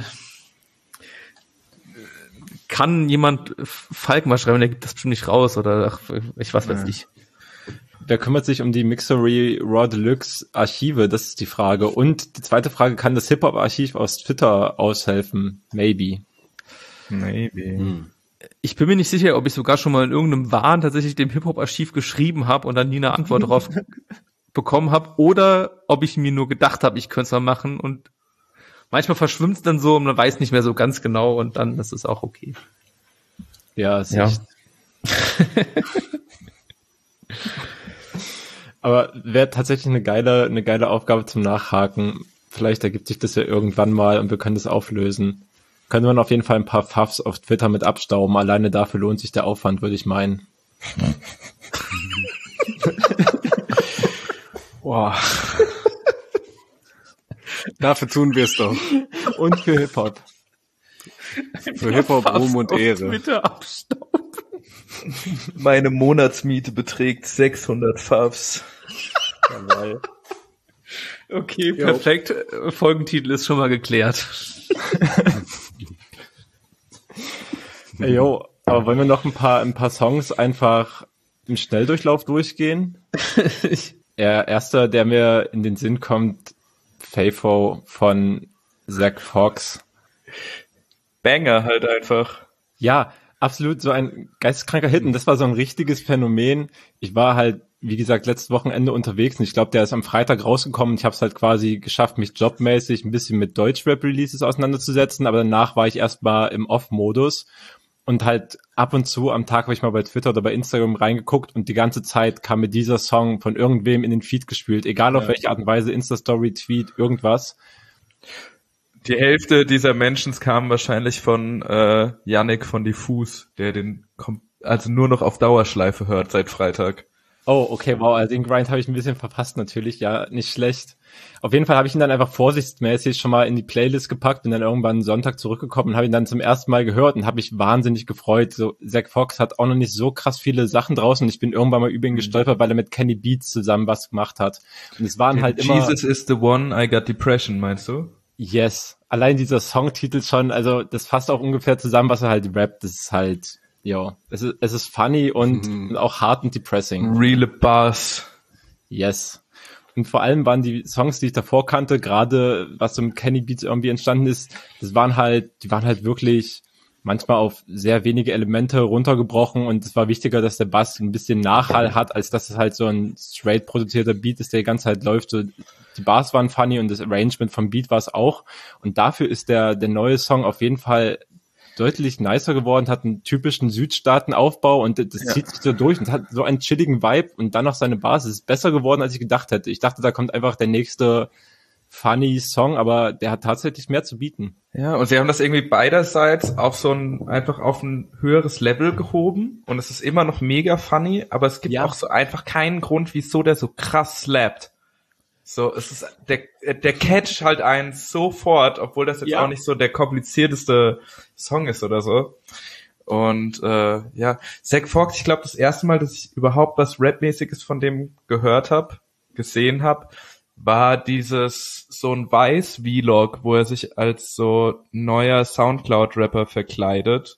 kann jemand Falk mal schreiben, der gibt das bestimmt nicht raus, oder ach, ich was weiß ja. ich. Wer kümmert sich um die Mixery Raw Deluxe Archive? Das ist die Frage. Und die zweite Frage, kann das Hip-Hop-Archiv aus Twitter aushelfen? Maybe. Maybe. Hm. Ich bin mir nicht sicher, ob ich sogar schon mal in irgendeinem Wahn tatsächlich dem Hip-Hop-Archiv geschrieben habe und dann nie eine Antwort darauf bekommen habe, oder ob ich mir nur gedacht habe, ich könnte es mal machen, und manchmal verschwimmt es dann so und man weiß nicht mehr so ganz genau, und dann ist es auch okay. Ja, ist ja. echt. Aber wäre tatsächlich eine geile, eine geile Aufgabe zum Nachhaken. Vielleicht ergibt sich das ja irgendwann mal und wir können das auflösen. Könnte man auf jeden Fall ein paar Pfaffs auf Twitter mit abstauben. Alleine dafür lohnt sich der Aufwand, würde ich meinen. Boah. Dafür tun wir es doch. Und für Hip-Hop. Für Hip-Hop, Ruhm und Ehre. Twitter abstauben. Meine Monatsmiete beträgt sechshundert Pfaffs. Jawohl. Okay, perfekt. Jo. Folgentitel ist schon mal geklärt. Hey, yo, aber wollen wir noch ein paar, ein paar Songs einfach im Schnelldurchlauf durchgehen? Der erste, der mir in den Sinn kommt, Fayfo von Zack Fox. Banger halt einfach. Ja, absolut so ein geisteskranker Hit, und das war so ein richtiges Phänomen. Ich war halt, wie gesagt, letztes Wochenende unterwegs, und ich glaube, der ist am Freitag rausgekommen. Ich habe es halt quasi geschafft, mich jobmäßig ein bisschen mit Deutsch-Rap-Releases auseinanderzusetzen, aber danach war ich erstmal im Off-Modus und halt ab und zu am Tag habe ich mal bei Twitter oder bei Instagram reingeguckt, und die ganze Zeit kam mir dieser Song von irgendwem in den Feed gespült, egal auf ja. welche Art und Weise, Insta-Story, Tweet, irgendwas. Die Hälfte dieser Menschen kam wahrscheinlich von äh, Yannick von Diffus, der den kom- also nur noch auf Dauerschleife hört seit Freitag. Oh, okay, wow, also den Grind habe ich ein bisschen verpasst natürlich, ja, nicht schlecht. Auf jeden Fall habe ich ihn dann einfach vorsichtsmäßig schon mal in die Playlist gepackt, bin dann irgendwann Sonntag zurückgekommen und habe ihn dann zum ersten Mal gehört und habe mich wahnsinnig gefreut. So, Zack Fox hat auch noch nicht so krass viele Sachen draußen, und ich bin irgendwann mal über ihn gestolpert, weil er mit Kenny Beats zusammen was gemacht hat. Und es waren halt immer... Jesus is the one, I got depression, meinst du? Yes. Allein dieser Songtitel schon, also das fasst auch ungefähr zusammen, was er halt rappt. Das ist halt, ja, es ist, es ist funny und mhm. auch hart und depressing. Real Bass. Yes. Und vor allem waren die Songs, die ich davor kannte, gerade was so mit Kenny Beats irgendwie entstanden ist, das waren halt, die waren halt wirklich manchmal auf sehr wenige Elemente runtergebrochen, und es war wichtiger, dass der Bass ein bisschen Nachhall hat, als dass es halt so ein straight produzierter Beat ist, der die ganze Zeit läuft. So, die Bars waren funny und das Arrangement vom Beat war es auch, und dafür ist der der neue Song auf jeden Fall deutlich nicer geworden, hat einen typischen Südstaatenaufbau, und das ja. zieht sich so durch und hat so einen chilligen Vibe, und dann noch seine Bars. Es ist besser geworden, als ich gedacht hätte. Ich dachte, da kommt einfach der nächste funny Song, aber der hat tatsächlich mehr zu bieten. Ja, und sie haben das irgendwie beiderseits auf so ein, einfach auf ein höheres Level gehoben, und es ist immer noch mega funny, aber es gibt ja. auch so einfach keinen Grund, wieso der so krass slappt. So, es ist, der, der catcht halt einen sofort, obwohl das jetzt ja. auch nicht so der komplizierteste Song ist oder so. Und, äh, ja, Zack Fox, ich glaube, das erste Mal, dass ich überhaupt was Rap-mäßiges von dem gehört habe, gesehen habe, war dieses, so ein Weiß-Vlog, wo er sich als so neuer Soundcloud-Rapper verkleidet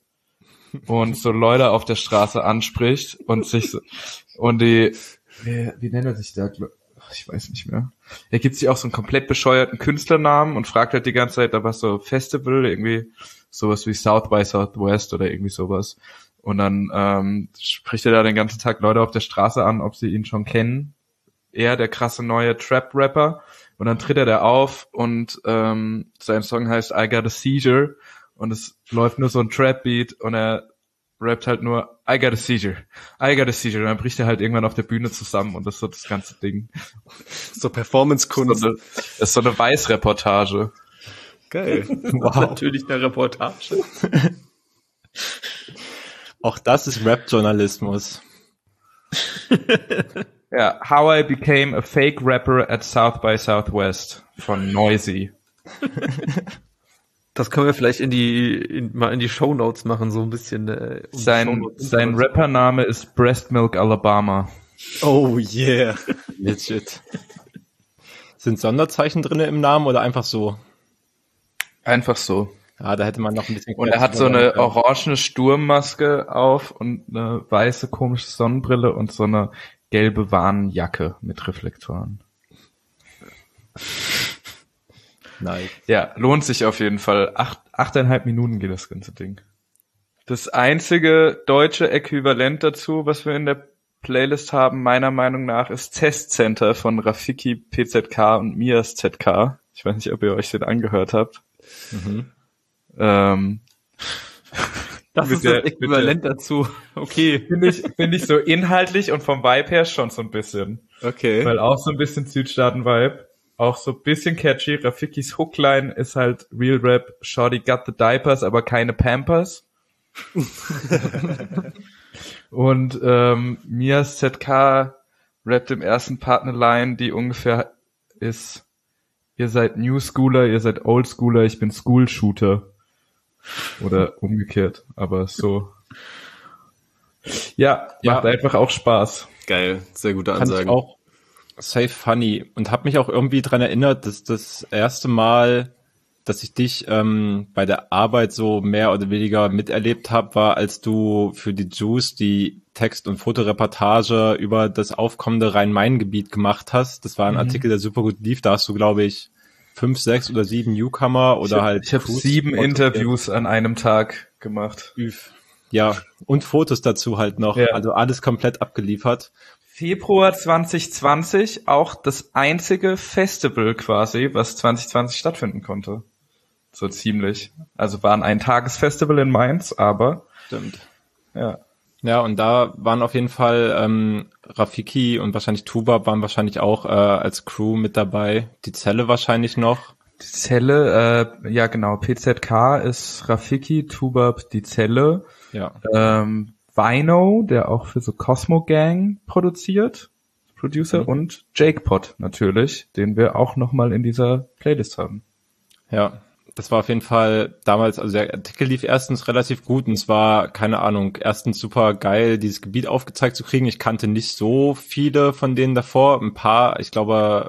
und so Leute auf der Straße anspricht und sich so, und die, wie, wie nennt er sich da? Ich weiß nicht mehr. Er gibt sich auch so einen komplett bescheuerten Künstlernamen und fragt halt die ganze Zeit, da war so Festival, irgendwie sowas wie South by Southwest oder irgendwie sowas. Und dann ähm, spricht er da den ganzen Tag Leute auf der Straße an, ob sie ihn schon kennen. Er, der krasse neue Trap-Rapper. Und dann tritt er da auf, und ähm, sein Song heißt I Got a Seizure, und es läuft nur so ein Trap-Beat, und er rappt halt nur I got a seizure, I got a seizure. Und dann bricht er halt irgendwann auf der Bühne zusammen und das ist so das ganze Ding. So Performance-Kunst. So eine, das ist so eine Weißreportage. Geil. Wow. Natürlich eine Reportage. Auch das ist Rap-Journalismus. Ja, How I Became a Fake Rapper at South by Southwest von Noisy. Das können wir vielleicht in die in, mal in die Shownotes machen, so ein bisschen. Äh, um Sein, sein Rappername ist Breast Milk Alabama. Oh yeah. Legit. Sind Sonderzeichen drinne im Namen oder einfach so? Einfach so. Ja, da hätte man noch ein bisschen... Und er hat so eine orangene Sturmmaske auf und eine weiße komische Sonnenbrille und so eine gelbe Warnjacke mit Reflektoren. Nice. Ja, lohnt sich auf jeden Fall. Acht, achteinhalb Minuten geht das ganze Ding. Das einzige deutsche Äquivalent dazu, was wir in der Playlist haben, meiner Meinung nach, ist Test Center von Rafiki P Z K und Mias Z K. Ich weiß nicht, ob ihr euch den angehört habt. Mhm. Ähm, das ist der, das Äquivalent der, dazu. Okay. Finde ich, finde ich so inhaltlich und vom Vibe her schon so ein bisschen. Okay. Weil auch so ein bisschen Südstaaten-Vibe. Auch so ein bisschen catchy. Rafikis Hookline ist halt Real Rap, Shorty got the diapers, aber keine Pampers. Und ähm, Mias Z K rappt im ersten Part eine Line, die ungefähr ist: Ihr seid New Schooler, ihr seid Old Schooler, ich bin School Shooter. Oder umgekehrt, aber so. Ja, Ja. macht einfach auch Spaß. Geil. Sehr gute Fand ich Ansagen. auch safe funny und habe mich auch irgendwie dran erinnert, dass das erste Mal, dass ich dich ähm, bei der Arbeit so mehr oder weniger miterlebt habe, war, als du für die Juice die Text- und Fotoreportage über das aufkommende Rhein-Main-Gebiet gemacht hast. Das war ein Mhm. Artikel, der super gut lief. Da hast du, glaube ich, fünf, sechs oder sieben Newcomer oder ich hab, halt... Ich habe Crews sieben fotografiert. Interviews an einem Tag gemacht. Ja, und Fotos dazu halt noch. Ja. Also alles komplett abgeliefert. Februar zwanzig zwanzig, auch das einzige Festival quasi, was zwanzig zwanzig stattfinden konnte. So ziemlich. Also war ein Eintagesfestival in Mainz, aber Stimmt. ja. Ja, und da waren auf jeden Fall ähm, Rafiki und wahrscheinlich Tuba waren wahrscheinlich auch äh, als Crew mit dabei. Die Zelle wahrscheinlich noch. Die Zelle, äh, ja genau, P Z K ist Rafiki, Tubab die Zelle. Ja. Ähm, Vino, der auch für so Cosmo Gang produziert, Producer, Mhm. und Jake Pot natürlich, den wir auch nochmal in dieser Playlist haben. Ja, das war auf jeden Fall damals, also der Artikel lief erstens relativ gut und es war, keine Ahnung, erstens super geil, dieses Gebiet aufgezeigt zu kriegen. Ich kannte nicht so viele von denen davor, ein paar, ich glaube,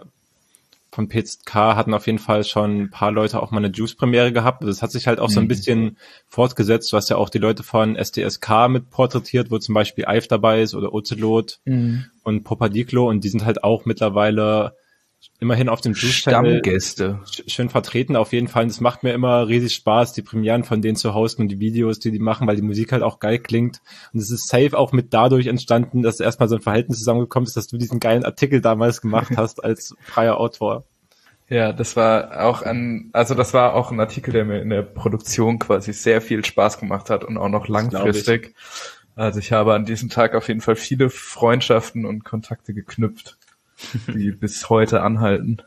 von P Z K hatten auf jeden Fall schon ein paar Leute auch mal eine Juice-Premiere gehabt. Das hat sich halt auch so ein Mhm. bisschen fortgesetzt. Du hast ja auch die Leute von S D S K mit porträtiert, wo zum Beispiel Eif dabei ist oder Ocelot und Popadiklo und die sind halt auch mittlerweile immerhin auf dem Juice-Channel Stammgäste. sch- schön vertreten auf jeden Fall. Und es macht mir immer riesig Spaß, die Premieren von denen zu hosten und die Videos, die die machen, weil die Musik halt auch geil klingt. Und es ist safe auch mit dadurch entstanden, dass erstmal so ein Verhältnis zusammengekommen ist, dass du diesen geilen Artikel damals gemacht hast als freier Autor. Ja, das war auch ein, also das war auch ein Artikel, der mir in der Produktion quasi sehr viel Spaß gemacht hat und auch noch Das glaub langfristig. Also ich habe an diesem Tag auf jeden Fall viele Freundschaften und Kontakte geknüpft, die bis heute anhalten.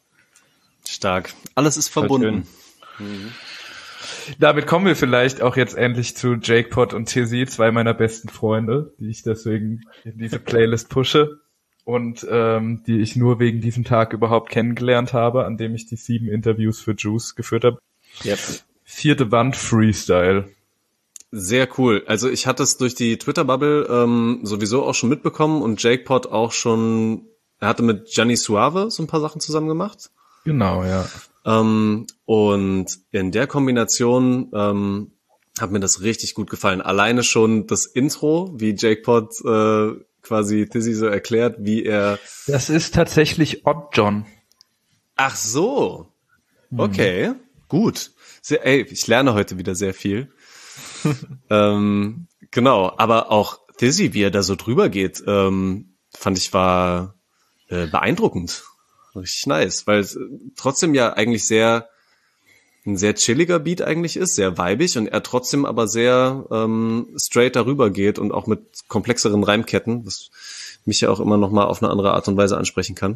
Stark. Alles ist Voll verbunden. Damit kommen wir vielleicht auch jetzt endlich zu Jake Pot und T Z, zwei meiner besten Freunde, die ich deswegen in diese Playlist pushe und ähm, die ich nur wegen diesem Tag überhaupt kennengelernt habe, an dem ich die sieben Interviews für Juice geführt habe. Yep. Vierte Wand Freestyle. Sehr cool. Also ich hatte es durch die Twitter-Bubble ähm, sowieso auch schon mitbekommen und Jake Pot auch schon, er hatte mit Gianni Suave so ein paar Sachen zusammen gemacht. Genau, ja. Ähm, und in der Kombination ähm, hat mir das richtig gut gefallen. Alleine schon das Intro, wie Jake Pot äh, quasi Tizzy so erklärt, wie er... Das ist tatsächlich Odd John. Ach so. Okay, gut. Sehr, ey, ich lerne heute wieder sehr viel. ähm, genau, aber auch Tizzy, wie er da so drüber geht, ähm, fand ich war äh, beeindruckend. Richtig nice, weil es äh, trotzdem ja eigentlich sehr ein sehr chilliger Beat eigentlich ist, sehr weibig und er trotzdem aber sehr ähm, straight darüber geht und auch mit komplexeren Reimketten, was mich ja auch immer noch mal auf eine andere Art und Weise ansprechen kann.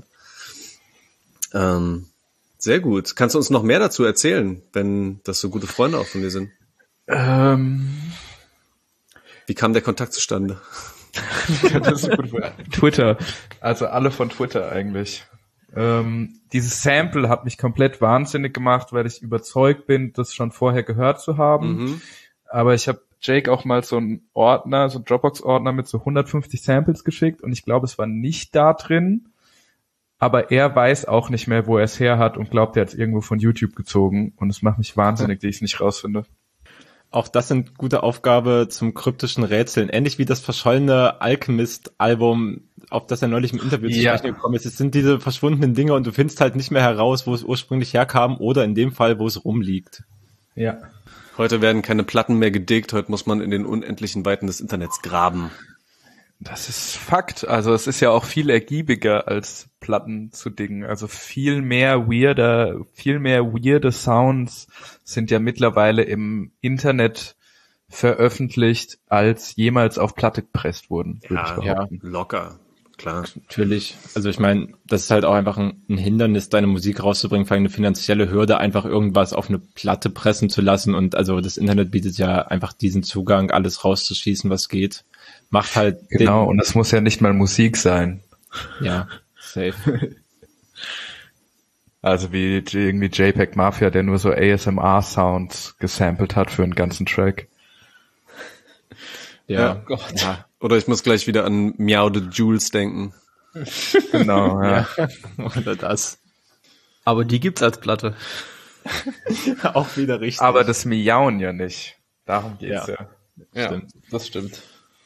Ähm, sehr gut. Kannst du uns noch mehr dazu erzählen, wenn das so gute Freunde auch von dir sind? Ähm, Wie kam der Kontakt zustande? das ist gut. Twitter. Also alle von Twitter eigentlich. Ähm, dieses Sample hat mich komplett wahnsinnig gemacht, weil ich überzeugt bin, das schon vorher gehört zu haben. Mhm. Aber ich habe Jake auch mal so einen Ordner, so einen Dropbox-Ordner mit so hundertfünfzig Samples geschickt und ich glaube, es war nicht da drin. Aber er weiß auch nicht mehr, wo er es her hat und glaubt, er hat es irgendwo von YouTube gezogen. Und es macht mich wahnsinnig, dass ich es nicht rausfinde. Auch das sind gute Aufgabe zum kryptischen Rätseln. Ähnlich wie das verschollene Alchemist-Album, auf das er neulich im Interview zu Ja. sprechen gekommen ist. Es sind diese verschwundenen Dinge und du findest halt nicht mehr heraus, wo es ursprünglich herkam oder in dem Fall, wo es rumliegt. Ja. Heute werden keine Platten mehr gedickt, heute muss man in den unendlichen Weiten des Internets graben. Das ist Fakt. Also es ist ja auch viel ergiebiger als Platten zu dingen. Also viel mehr weirder, viel mehr weirde Sounds sind ja mittlerweile im Internet veröffentlicht, als jemals auf Platte gepresst wurden, würde ich Ja, behaupten. locker, klar. Natürlich. Also ich meine, das ist halt auch einfach ein, ein Hindernis, deine Musik rauszubringen, vor allem eine finanzielle Hürde, einfach irgendwas auf eine Platte pressen zu lassen. Und also das Internet bietet ja einfach diesen Zugang, alles rauszuschießen, was geht. Macht halt Genau, den, und es muss ja nicht mal Musik sein. ja, safe. Also wie irgendwie JPEG Mafia, der nur so A S M R-Sounds gesampelt hat für einen ganzen Track. Ja, Ja. ja. Oder ich muss gleich wieder an Meow the Jules denken. Genau, ja. Oder das. Aber die gibt's als Platte. Auch wieder richtig. Aber das Miauen ja nicht. Darum geht's ja. Ja. Stimmt. Das stimmt.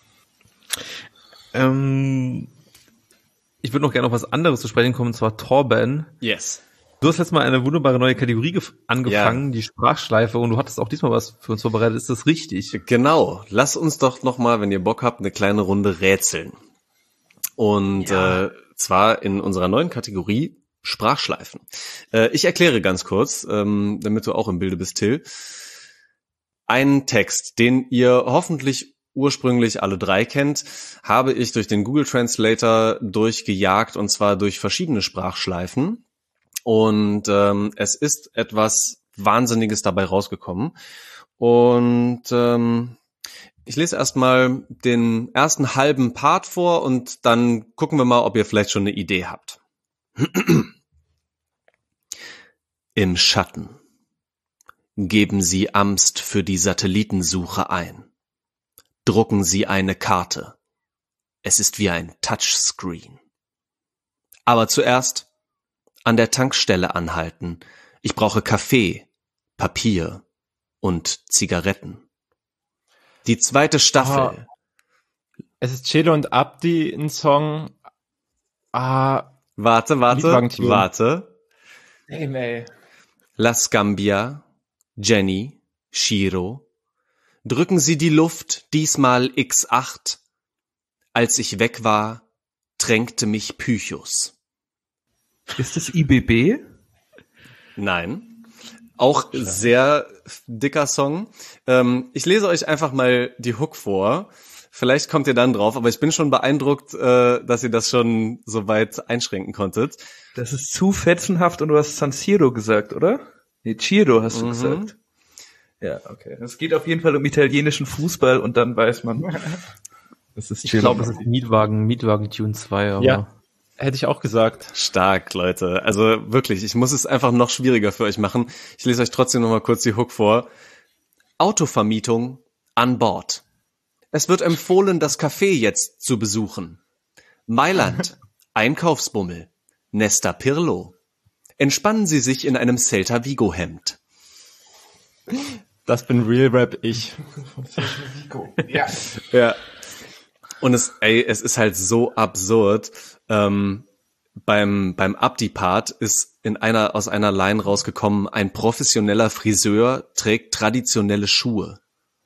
Ähm, ich würde noch gerne auf was anderes zu sprechen kommen, und zwar Torben. Yes. Du hast jetzt mal eine wunderbare neue Kategorie gef- angefangen, die Sprachschleife, und du hattest auch diesmal was für uns vorbereitet. Ist das richtig? Genau. Lass uns doch noch mal, wenn ihr Bock habt, eine kleine Runde rätseln. Und Ja. äh, zwar in unserer neuen Kategorie Sprachschleifen. Äh, ich erkläre ganz kurz, ähm, damit du auch im Bilde bist, Till. Einen Text, den ihr hoffentlich ursprünglich alle drei kennt, habe ich durch den Google Translator durchgejagt, und zwar durch verschiedene Sprachschleifen. Und ähm, es ist etwas Wahnsinniges dabei rausgekommen. Und ähm, ich lese erstmal den ersten halben Part vor und dann gucken wir mal, ob ihr vielleicht schon eine Idee habt. Im Schatten. Geben Sie Amst für die Satellitensuche ein. Drucken Sie eine Karte. Es ist wie ein Touchscreen. Aber zuerst an der Tankstelle anhalten. Ich brauche Kaffee, Papier und Zigaretten. Die zweite Staffel. Es ist Chelo und Abdi ein Song. Ah, Warte, warte, Mietwagen-Tune. warte. Damn, ey. Las Gambia, Jenny, Shiro. Drücken Sie die Luft, diesmal X acht. Als ich weg war, tränkte mich Pychus. Ist das I B B? Nein. Auch sehr dicker Song. Ähm, ich lese euch einfach mal die Hook vor. Vielleicht kommt ihr dann drauf, aber ich bin schon beeindruckt, äh, dass ihr das schon so weit einschränken konntet. Das ist zu fetzenhaft und du hast San Siro gesagt, oder? Nee, Ciro hast du Mhm. gesagt. Ja, okay. Es geht auf jeden Fall um italienischen Fußball und dann weiß man, das ist Ich glaube, es ist Mietwagen, Mietwagen Tune zwei, aber ja, hätte ich auch gesagt. Stark, Leute. Also wirklich, ich muss es einfach noch schwieriger für euch machen. Ich lese euch trotzdem noch mal kurz die Hook vor. Autovermietung an Bord. Es wird empfohlen, das Café jetzt zu besuchen. Mailand, Einkaufsbummel, Nesta Pirlo. Entspannen Sie sich in einem Celta Vigo Hemd. Das bin Real Rap ich. Ja. Ja. Und es, ey, es ist halt so absurd. Ähm, beim beim Abdi-Part ist in einer aus einer Line rausgekommen: Ein professioneller Friseur trägt traditionelle Schuhe.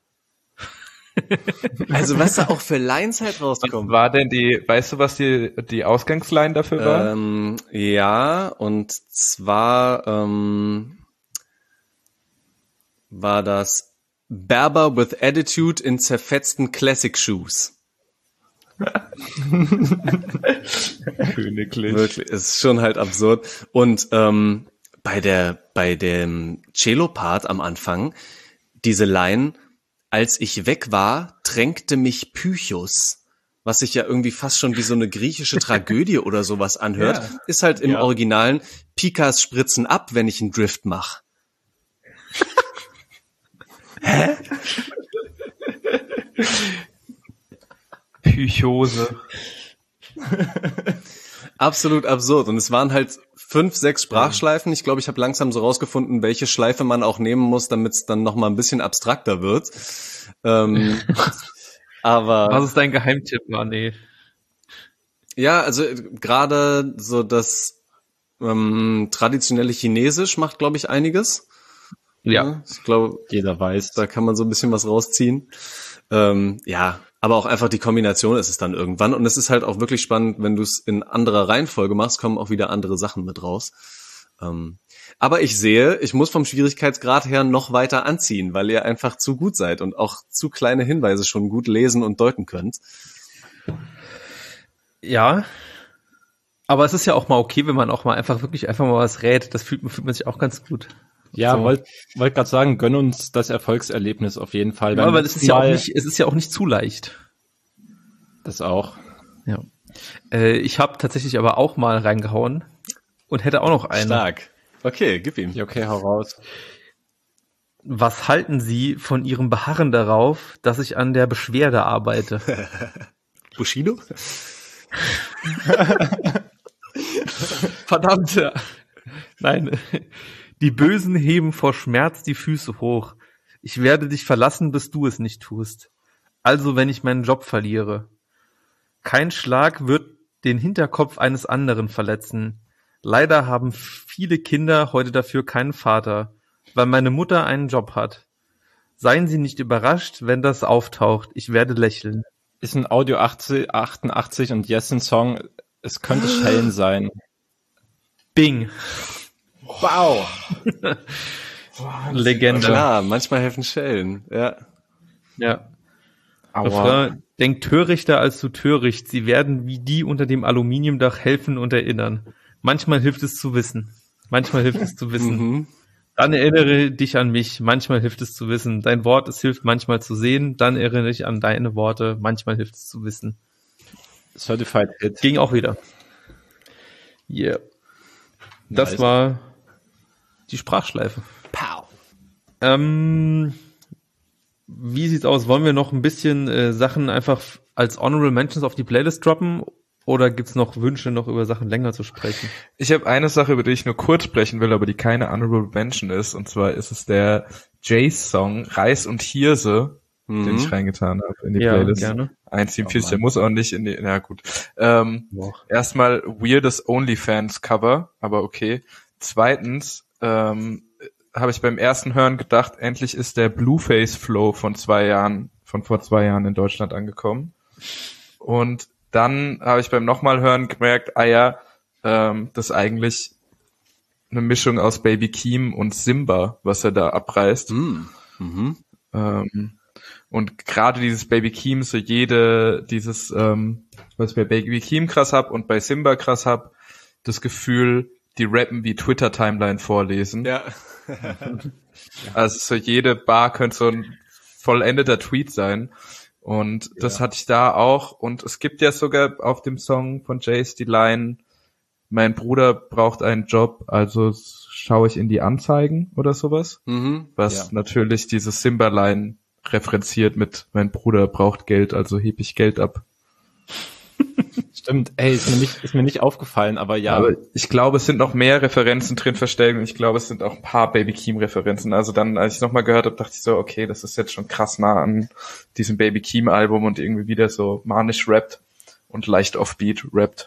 Also was da auch für Lines halt Was rauskommen. war denn die, weißt du, was die, die Ausgangsline dafür war? Ähm, ja, und zwar ähm, war das Berber with Attitude in zerfetzten Classic Shoes. Königlich. Wirklich, ist schon halt absurd. Und ähm, bei der bei dem Cello-Part am Anfang, diese Line, als ich weg war, tränkte mich Pychus, was sich ja irgendwie fast schon wie so eine griechische Tragödie oder sowas anhört, Ja. ist halt im Ja. Originalen Pikas spritzen ab, wenn ich einen Drift mache. Psychose. Absolut absurd. Und es waren halt fünf, sechs Sprachschleifen. Ich glaube, ich habe langsam so rausgefunden, welche Schleife man auch nehmen muss, damit es dann noch mal ein bisschen abstrakter wird. Ähm, aber Was ist dein Geheimtipp, Mané? ja, also äh, gerade so das ähm, traditionelle Chinesisch macht, glaube ich, einiges. Ja. Ich glaube, Jeder weiß. da kann man so ein bisschen was rausziehen. Ähm, ja, aber auch einfach die Kombination ist es dann irgendwann. Und es ist halt auch wirklich spannend, wenn du es in anderer Reihenfolge machst, kommen auch wieder andere Sachen mit raus. Ähm, aber ich sehe, ich muss vom Schwierigkeitsgrad her noch weiter anziehen, weil ihr einfach zu gut seid und auch zu kleine Hinweise schon gut lesen und deuten könnt. Ja. Aber es ist ja auch mal okay, wenn man auch mal einfach wirklich einfach mal was rät. Das fühlt, fühlt man sich auch ganz gut. Ja, So. wollte wollt gerade sagen, gönn uns das Erfolgserlebnis auf jeden Fall. Ja, Beim weil es ist letzten ja auch Mal- nicht, es ist ja auch nicht zu leicht. Das auch. Ja. Äh, ich habe tatsächlich aber auch mal reingehauen und hätte auch noch einen. Stark. Okay, gib ihm. Ja, okay, hau raus. Was halten Sie von Ihrem Beharren darauf, dass ich an der Beschwerde arbeite? Bushido? Verdammt. Nein. Die Bösen heben vor Schmerz die Füße hoch. Ich werde dich verlassen, bis du es nicht tust. Also, wenn ich meinen Job verliere. Kein Schlag wird den Hinterkopf eines anderen verletzen. Leider haben viele Kinder heute dafür keinen Vater, weil meine Mutter einen Job hat. Seien Sie nicht überrascht, wenn das auftaucht. Ich werde lächeln. Ist ein Audio achtundachtzig und Yes ein Song. Es könnte Schellen sein. Bing. Wow. Legende. Klar, manchmal helfen Schellen. Ja. Ja. Aua. Refrain, denk törichter als du töricht. Sie werden wie die unter dem Aluminiumdach helfen und erinnern. Manchmal hilft es zu wissen. Manchmal hilft es zu wissen. Mhm. Dann erinnere dich an mich. Manchmal hilft es zu wissen. Dein Wort, es hilft manchmal zu sehen. Dann erinnere dich an deine Worte. Manchmal hilft es zu wissen. Certified Hit. Ging auch wieder. Yeah. Das Nice. war die Sprachschleife. Pow. Ähm, wie sieht's aus? Wollen wir noch ein bisschen äh, Sachen einfach f- als Honorable Mentions auf die Playlist droppen? Oder gibt's noch Wünsche, noch über Sachen länger zu sprechen? Ich habe eine Sache, über die ich nur kurz sprechen will, aber die keine Honorable Mention ist. Und zwar ist es der Jace-Song Reis und Hirse, Mhm. den ich reingetan habe in die Ja, Playlist. gerne. eins sieben vier, Oh der Mann. muss auch nicht in die, na gut. Ähm, erstmal weirdes OnlyFans-Cover, aber okay. Zweitens ähm, habe ich beim ersten Hören gedacht, endlich ist der Blueface-Flow von zwei Jahren, von vor zwei Jahren in Deutschland angekommen. Und dann habe ich beim nochmal hören gemerkt, ah ja, ähm, das ist eigentlich eine Mischung aus Baby Keem und Simba, was er da abreißt. Mhm. Mhm. Ähm, und gerade dieses Baby Keem, so jede, dieses, ähm, was ich bei Baby Keem krass hab und bei Simba krass hab, das Gefühl, die rappen wie Twitter-Timeline vorlesen. Ja. Also so jede Bar könnte so ein vollendeter Tweet sein. Und das hatte ich da auch. Und es gibt ja sogar auf dem Song von Jace die Line, mein Bruder braucht einen Job, also schaue ich in die Anzeigen oder sowas. Mhm. Was Ja. natürlich diese Simba-Line referenziert mit mein Bruder braucht Geld, also heb ich Geld ab. Stimmt. Ey, ist mir nicht, ist mir nicht aufgefallen, aber ja. Aber ich glaube, es sind noch mehr Referenzen drin versteckt und ich glaube, es sind auch ein paar Baby Keem Referenzen. Also dann, als ich nochmal gehört habe, dachte ich so, okay, das ist jetzt schon krass nah an diesem Baby Keem Album und irgendwie wieder so manisch rappt und leicht offbeat rappt.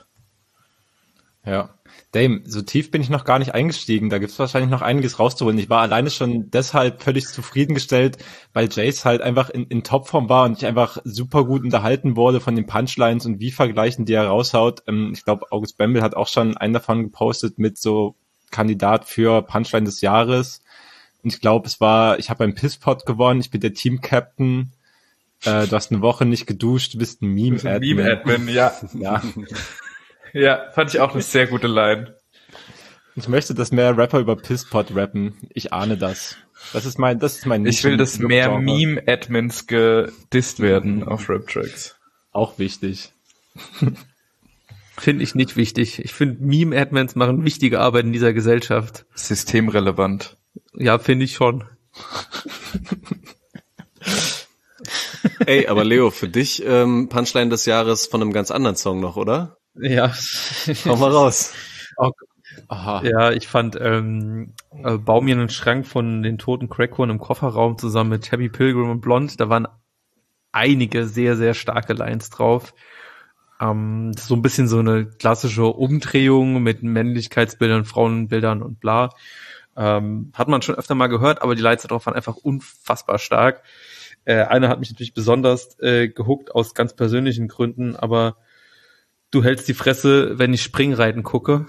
Ja. Dame, so tief bin ich noch gar nicht eingestiegen. Da gibt's wahrscheinlich noch einiges rauszuholen. Ich war alleine schon deshalb völlig zufriedengestellt, weil Jace halt einfach in, in Topform war und ich einfach super gut unterhalten wurde von den Punchlines und wie vergleichen, die er raushaut. Ähm, ich glaube, August Bembel hat auch schon einen davon gepostet mit so Kandidat für Punchline des Jahres. Und ich glaube, es war, ich habe beim Pisspot gewonnen, ich bin der Team-Captain. Äh, du hast eine Woche nicht geduscht, du bist ein Meme-Admin. Meme-Admin, ja. Ja. Ja, fand ich auch eine sehr gute Line. Ich möchte, dass mehr Rapper über Pisspot rappen. Ich ahne das. Das ist mein, das ist mein Ich will, dass mehr Genre. Meme-Admins gedisst werden auf Rap-Tracks. Auch wichtig. Finde ich nicht wichtig. Ich finde, Meme-Admins machen wichtige Arbeit in dieser Gesellschaft. Systemrelevant. Ja, finde ich schon. Ey, aber Leo, für dich ähm, Punchline des Jahres von einem ganz anderen Song noch, oder? Ja. Hau mal raus. Aha. Ja, ich fand ähm, äh, Bau mir einen Schrank von den toten Crackhorn im Kofferraum zusammen mit Tabby Pilgrim und Blond. Da waren einige sehr, sehr starke Lines drauf. Ähm, das ist so ein bisschen so eine klassische Umdrehung mit Männlichkeitsbildern, Frauenbildern und bla. Ähm, hat man schon öfter mal gehört, aber die Lines darauf waren einfach unfassbar stark. Äh, eine hat mich natürlich besonders äh, gehuckt aus ganz persönlichen Gründen, aber du hältst die Fresse, wenn ich Springreiten gucke.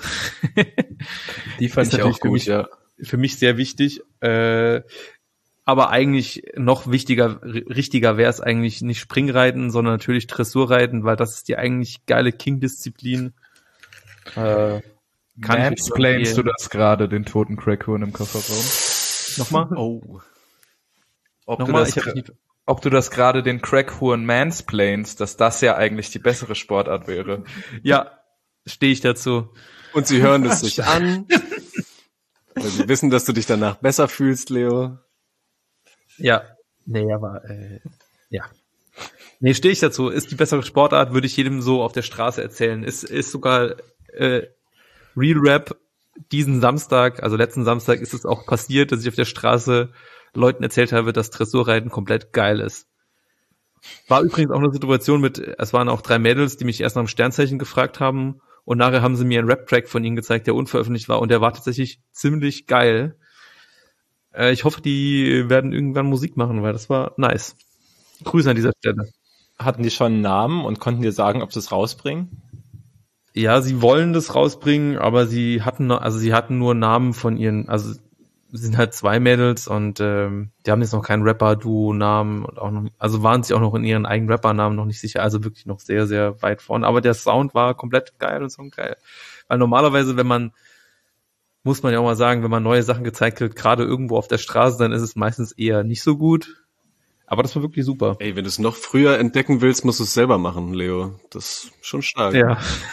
Die fand Ist ich natürlich auch für gut, mich, ja. Für mich sehr wichtig. Äh, aber eigentlich noch wichtiger, r- richtiger wäre es eigentlich nicht Springreiten, sondern natürlich Dressurreiten, weil das ist die eigentlich geile King-Disziplin. Äh, kann ich Mansplainst du empfehlen. das gerade, den toten Crackhorn im Kofferraum? Nochmal? Oh. Ob du Nochmal? das, Ich hab nicht... ob du das gerade den Crackhorn mansplainst, dass das ja eigentlich die bessere Sportart wäre. Ja, stehe ich dazu. Und sie hören es sich an. Weil sie wissen, dass du dich danach besser fühlst, Leo. Ja. Nee, aber äh, ja. Nee, stehe ich dazu. Ist die bessere Sportart, würde ich jedem so auf der Straße erzählen. Ist, ist sogar äh, Real Rap diesen Samstag, also letzten Samstag, ist es auch passiert, dass ich auf der Straße Leuten erzählt habe, dass Dressurreiten komplett geil ist. War übrigens auch eine Situation mit, es waren auch drei Mädels, die mich erst nach dem Sternzeichen gefragt haben und nachher haben sie mir einen Rap-Track von ihnen gezeigt, der unveröffentlicht war und der war tatsächlich ziemlich geil. Äh, ich hoffe, die werden irgendwann Musik machen, weil das war nice. Grüße an dieser Stelle. Hatten die schon einen Namen und konnten dir sagen, ob sie es rausbringen? Ja, sie wollen das rausbringen, aber sie hatten noch, also sie hatten nur Namen von ihren, also sie sind halt zwei Mädels und ähm, die haben jetzt noch keinen Rapper-Duo-Namen und auch noch, also waren sich auch noch in ihren eigenen Rapper-Namen noch nicht sicher, also wirklich noch sehr, sehr weit vorne. Aber der Sound war komplett geil und so geil. Weil normalerweise, wenn man, muss man ja auch mal sagen, wenn man neue Sachen gezeigt wird, gerade irgendwo auf der Straße, dann ist es meistens eher nicht so gut. Aber das war wirklich super. Ey, wenn du es noch früher entdecken willst, musst du es selber machen, Leo. Das ist schon stark. Ja.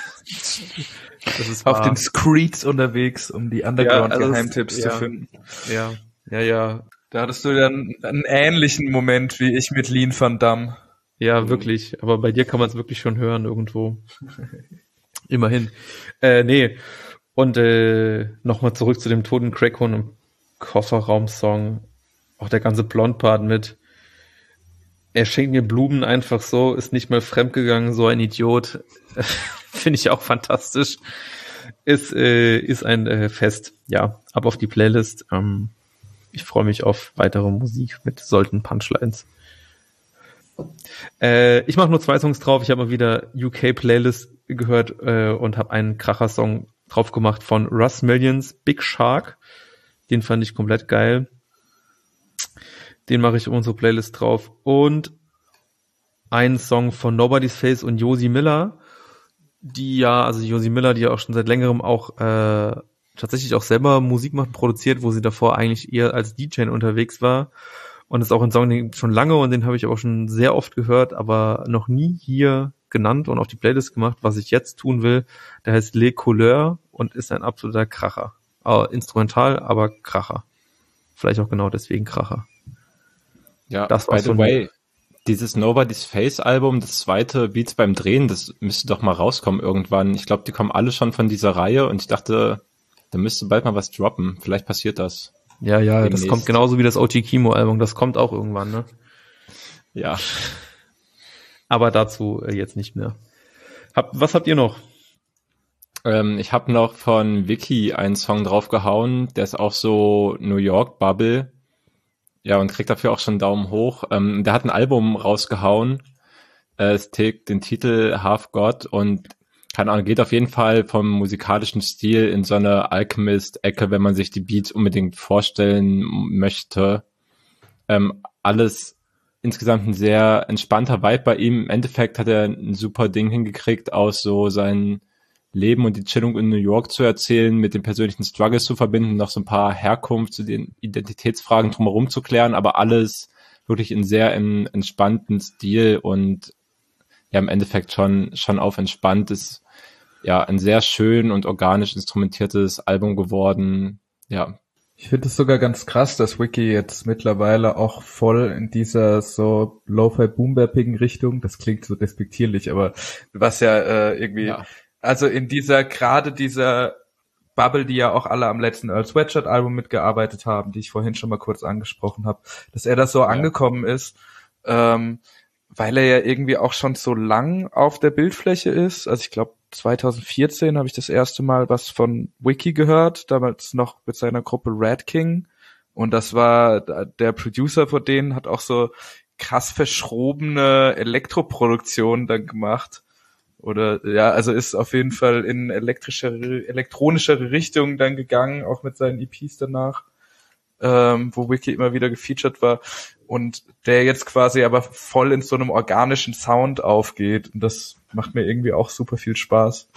Das ist Auf wahr. den Screeds unterwegs, um die Ja, also Underground-Geheimtipps es- zu ja. finden. Ja, ja, ja. Da hattest du dann einen ähnlichen Moment wie ich mit Lean Van Damme. Ja, wirklich. Aber bei dir kann man es wirklich schon hören irgendwo. Immerhin. Äh, nee. Und äh, nochmal zurück zu dem toten Crackhorn im Kofferraum-Song. Auch der ganze Blond-Part mit er schenkt mir Blumen einfach so, ist nicht mal fremdgegangen, so ein Idiot. Finde ich auch fantastisch. Ist, äh, ist ein äh, Fest. Ja, ab auf die Playlist. Ähm, ich freue mich auf weitere Musik mit solchen Punchlines. Äh, ich mache nur zwei Songs drauf. Ich habe mal wieder U K-Playlist gehört äh, und habe einen Kracher-Song drauf gemacht von Russ Millions, Big Shark. Den fand ich komplett geil. Den mache ich auf unsere Playlist drauf. Und einen Song von Nobody's Face und Josie Miller, die ja, also Josie Miller, die ja auch schon seit längerem auch äh, tatsächlich auch selber Musik macht, produziert, wo sie davor eigentlich eher als D J unterwegs war. Und das ist auch ein Song, den schon lange und den habe ich aber schon sehr oft gehört, aber noch nie hier genannt und auf die Playlist gemacht, was ich jetzt tun will. Der heißt Les Couleurs und ist ein absoluter Kracher. Äh, instrumental, aber Kracher. Vielleicht auch genau deswegen Kracher. Ja, Das war by the so way, dieses Nobody's Face Album, das zweite Beats beim Drehen, das müsste doch mal rauskommen irgendwann. Ich glaube, die kommen alle schon von dieser Reihe und ich dachte, da müsste bald mal was droppen. Vielleicht passiert das. Ja, ja, das Demnächst. kommt genauso wie das O G Kimo-Album, das kommt auch irgendwann, ne? Ja. Aber dazu äh, jetzt nicht mehr. Hab, was habt ihr noch? Ähm, ich habe noch von Vicky einen Song draufgehauen, der ist auch so New York Bubble. Ja, und kriegt dafür auch schon einen Daumen hoch. Ähm, der hat ein Album rausgehauen. Äh, es trägt den Titel Half God und keine Ahnung, geht auf jeden Fall vom musikalischen Stil in so eine Alchemist-Ecke, wenn man sich die Beats unbedingt vorstellen möchte. Ähm, alles insgesamt ein sehr entspannter Vibe bei ihm. Im Endeffekt hat er ein super Ding hingekriegt, aus so sein Leben und die Chillung in New York zu erzählen, mit den persönlichen Struggles zu verbinden, noch so ein paar Herkunfts- und den Identitätsfragen drumherum zu klären, aber alles wirklich in sehr im entspannten Stil und ja, im Endeffekt schon, schon auf entspannt ist. Ja, ein sehr schön und organisch instrumentiertes Album geworden. Ja. Ich finde es sogar ganz krass, dass Wiki jetzt mittlerweile auch voll in dieser so Lo-Fi Boom-Bappigen Richtung, das klingt so despektierlich, aber was ja äh, irgendwie, Ja. also in dieser, gerade dieser Bubble, die ja auch alle am letzten Earl Sweatshirt Album mitgearbeitet haben, die ich vorhin schon mal kurz angesprochen habe, dass er da so ja. angekommen ist, ähm, weil er ja irgendwie auch schon so lang auf der Bildfläche ist. Also ich glaube zwanzig vierzehn habe ich das erste Mal was von Wiki gehört, damals noch mit seiner Gruppe Red King. Und das war, der Producer von denen hat auch so krass verschrobene Elektroproduktionen dann gemacht. Oder ja, also ist auf jeden Fall in elektrischere, elektronischere Richtung dann gegangen, auch mit seinen E Ps danach, ähm, wo Wiki immer wieder gefeatured war. Und der jetzt quasi aber voll in so einem organischen Sound aufgeht. Und das macht mir irgendwie auch super viel Spaß.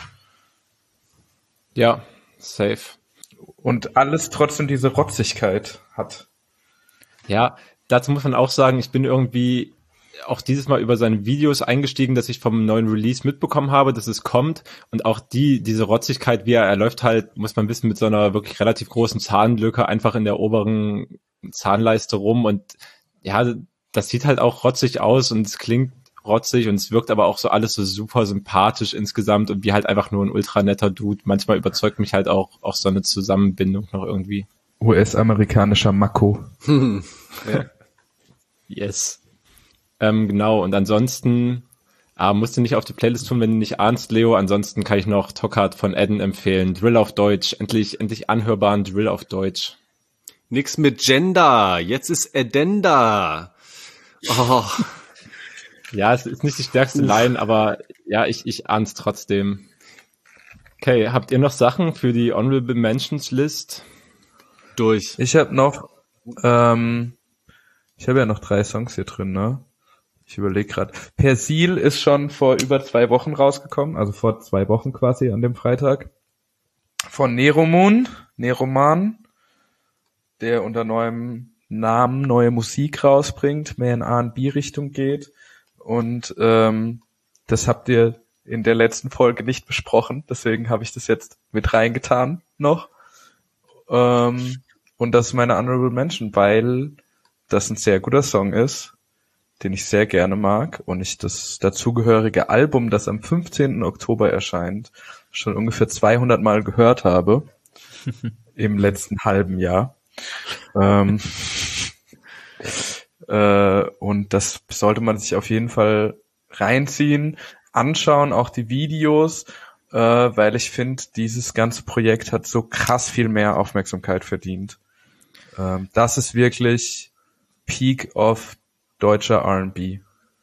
Ja, safe. Und alles trotzdem diese Rotzigkeit hat. Ja, dazu muss man auch sagen, ich bin irgendwie auch dieses Mal über seine Videos eingestiegen, dass ich vom neuen Release mitbekommen habe, dass es kommt. Und auch die, diese Rotzigkeit, wie er, er läuft halt, muss man wissen, mit so einer wirklich relativ großen Zahnlücke einfach in der oberen Zahnleiste rum. Und ja, das sieht halt auch rotzig aus und es klingt rotzig und es wirkt aber auch so alles so super sympathisch insgesamt und wie halt einfach nur ein ultra netter Dude. Manchmal überzeugt mich halt auch, auch so eine Zusammenbindung noch irgendwie. U S-amerikanischer Mako. Hm. Ja. Yes. Ähm, genau, und ansonsten ah, musst du nicht auf die Playlist tun, wenn du nicht ahnst, Leo. Ansonsten kann ich noch Tockhard von Eden empfehlen. Drill auf Deutsch. Endlich, endlich anhörbaren Drill auf Deutsch. Nix mit Gender. Jetzt ist Edenda. Oh. Ja, es ist nicht die stärkste Line, aber ja, ich, ich ahn's trotzdem. Okay, habt ihr noch Sachen für die Honorable Mentions List? Durch. Ich habe noch, ähm, ich habe ja noch drei Songs hier drin, ne? Ich überlege gerade. Persil ist schon vor über zwei Wochen rausgekommen, also vor zwei Wochen quasi an dem Freitag. Von Neromoon, Neroman, der unter neuem Namen neue Musik rausbringt, mehr in A und B-Richtung geht. Und ähm, das habt ihr in der letzten Folge nicht besprochen, deswegen habe ich das jetzt mit reingetan noch. Ähm, und das ist meine Honorable Mention, weil das ein sehr guter Song ist, den ich sehr gerne mag und ich das dazugehörige Album, das am fünfzehnten Oktober erscheint, schon ungefähr zweihundert Mal gehört habe im letzten halben Jahr. Ähm, äh, und das sollte man sich auf jeden Fall reinziehen, anschauen, auch die Videos, äh, weil ich finde, dieses ganze Projekt hat so krass viel mehr Aufmerksamkeit verdient. Ähm, das ist wirklich Peak of deutscher R and B.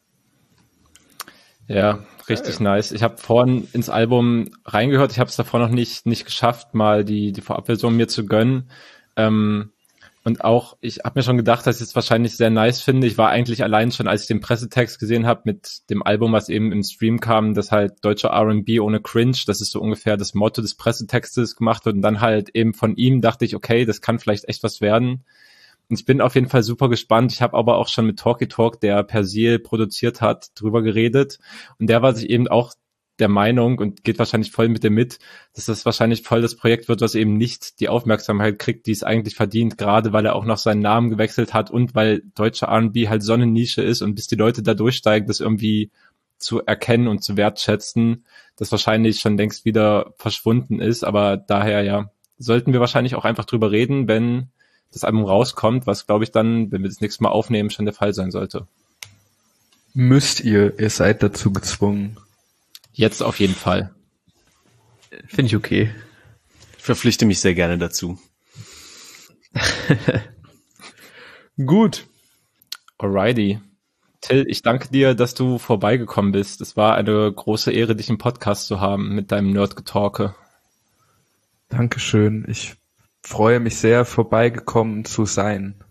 Ja, richtig nice. Ich habe vorhin ins Album reingehört. Ich habe es davor noch nicht nicht geschafft, mal die die Vorabversion mir zu gönnen. Ähm, und auch, ich habe mir schon gedacht, dass ich es wahrscheinlich sehr nice finde. Ich war eigentlich allein schon, als ich den Pressetext gesehen habe mit dem Album, was eben im Stream kam, dass halt deutscher R and B ohne Cringe, das ist so ungefähr das Motto des Pressetextes gemacht wird. Und dann halt eben von ihm dachte ich, okay, das kann vielleicht echt was werden. Und ich bin auf jeden Fall super gespannt. Ich habe aber auch schon mit Talky Talk, der Persil produziert hat, drüber geredet. Und der war sich eben auch der Meinung und geht wahrscheinlich voll mit dem mit, dass das wahrscheinlich voll das Projekt wird, was eben nicht die Aufmerksamkeit kriegt, die es eigentlich verdient, gerade weil er auch noch seinen Namen gewechselt hat und weil deutscher R and B halt so eine Nische ist und bis die Leute da durchsteigen, das irgendwie zu erkennen und zu wertschätzen, das wahrscheinlich schon längst wieder verschwunden ist. Aber daher, ja, sollten wir wahrscheinlich auch einfach drüber reden, wenn das Album rauskommt, was, glaube ich, dann, wenn wir das nächste Mal aufnehmen, schon der Fall sein sollte. Müsst ihr, ihr seid dazu gezwungen. Jetzt auf jeden Fall. Finde ich okay. Ich verpflichte mich sehr gerne dazu. Gut. Alrighty. Till, ich danke dir, dass du vorbeigekommen bist. Es war eine große Ehre, dich im Podcast zu haben mit deinem Nerdgetalke. Dankeschön. Ich freue mich sehr, vorbeigekommen zu sein.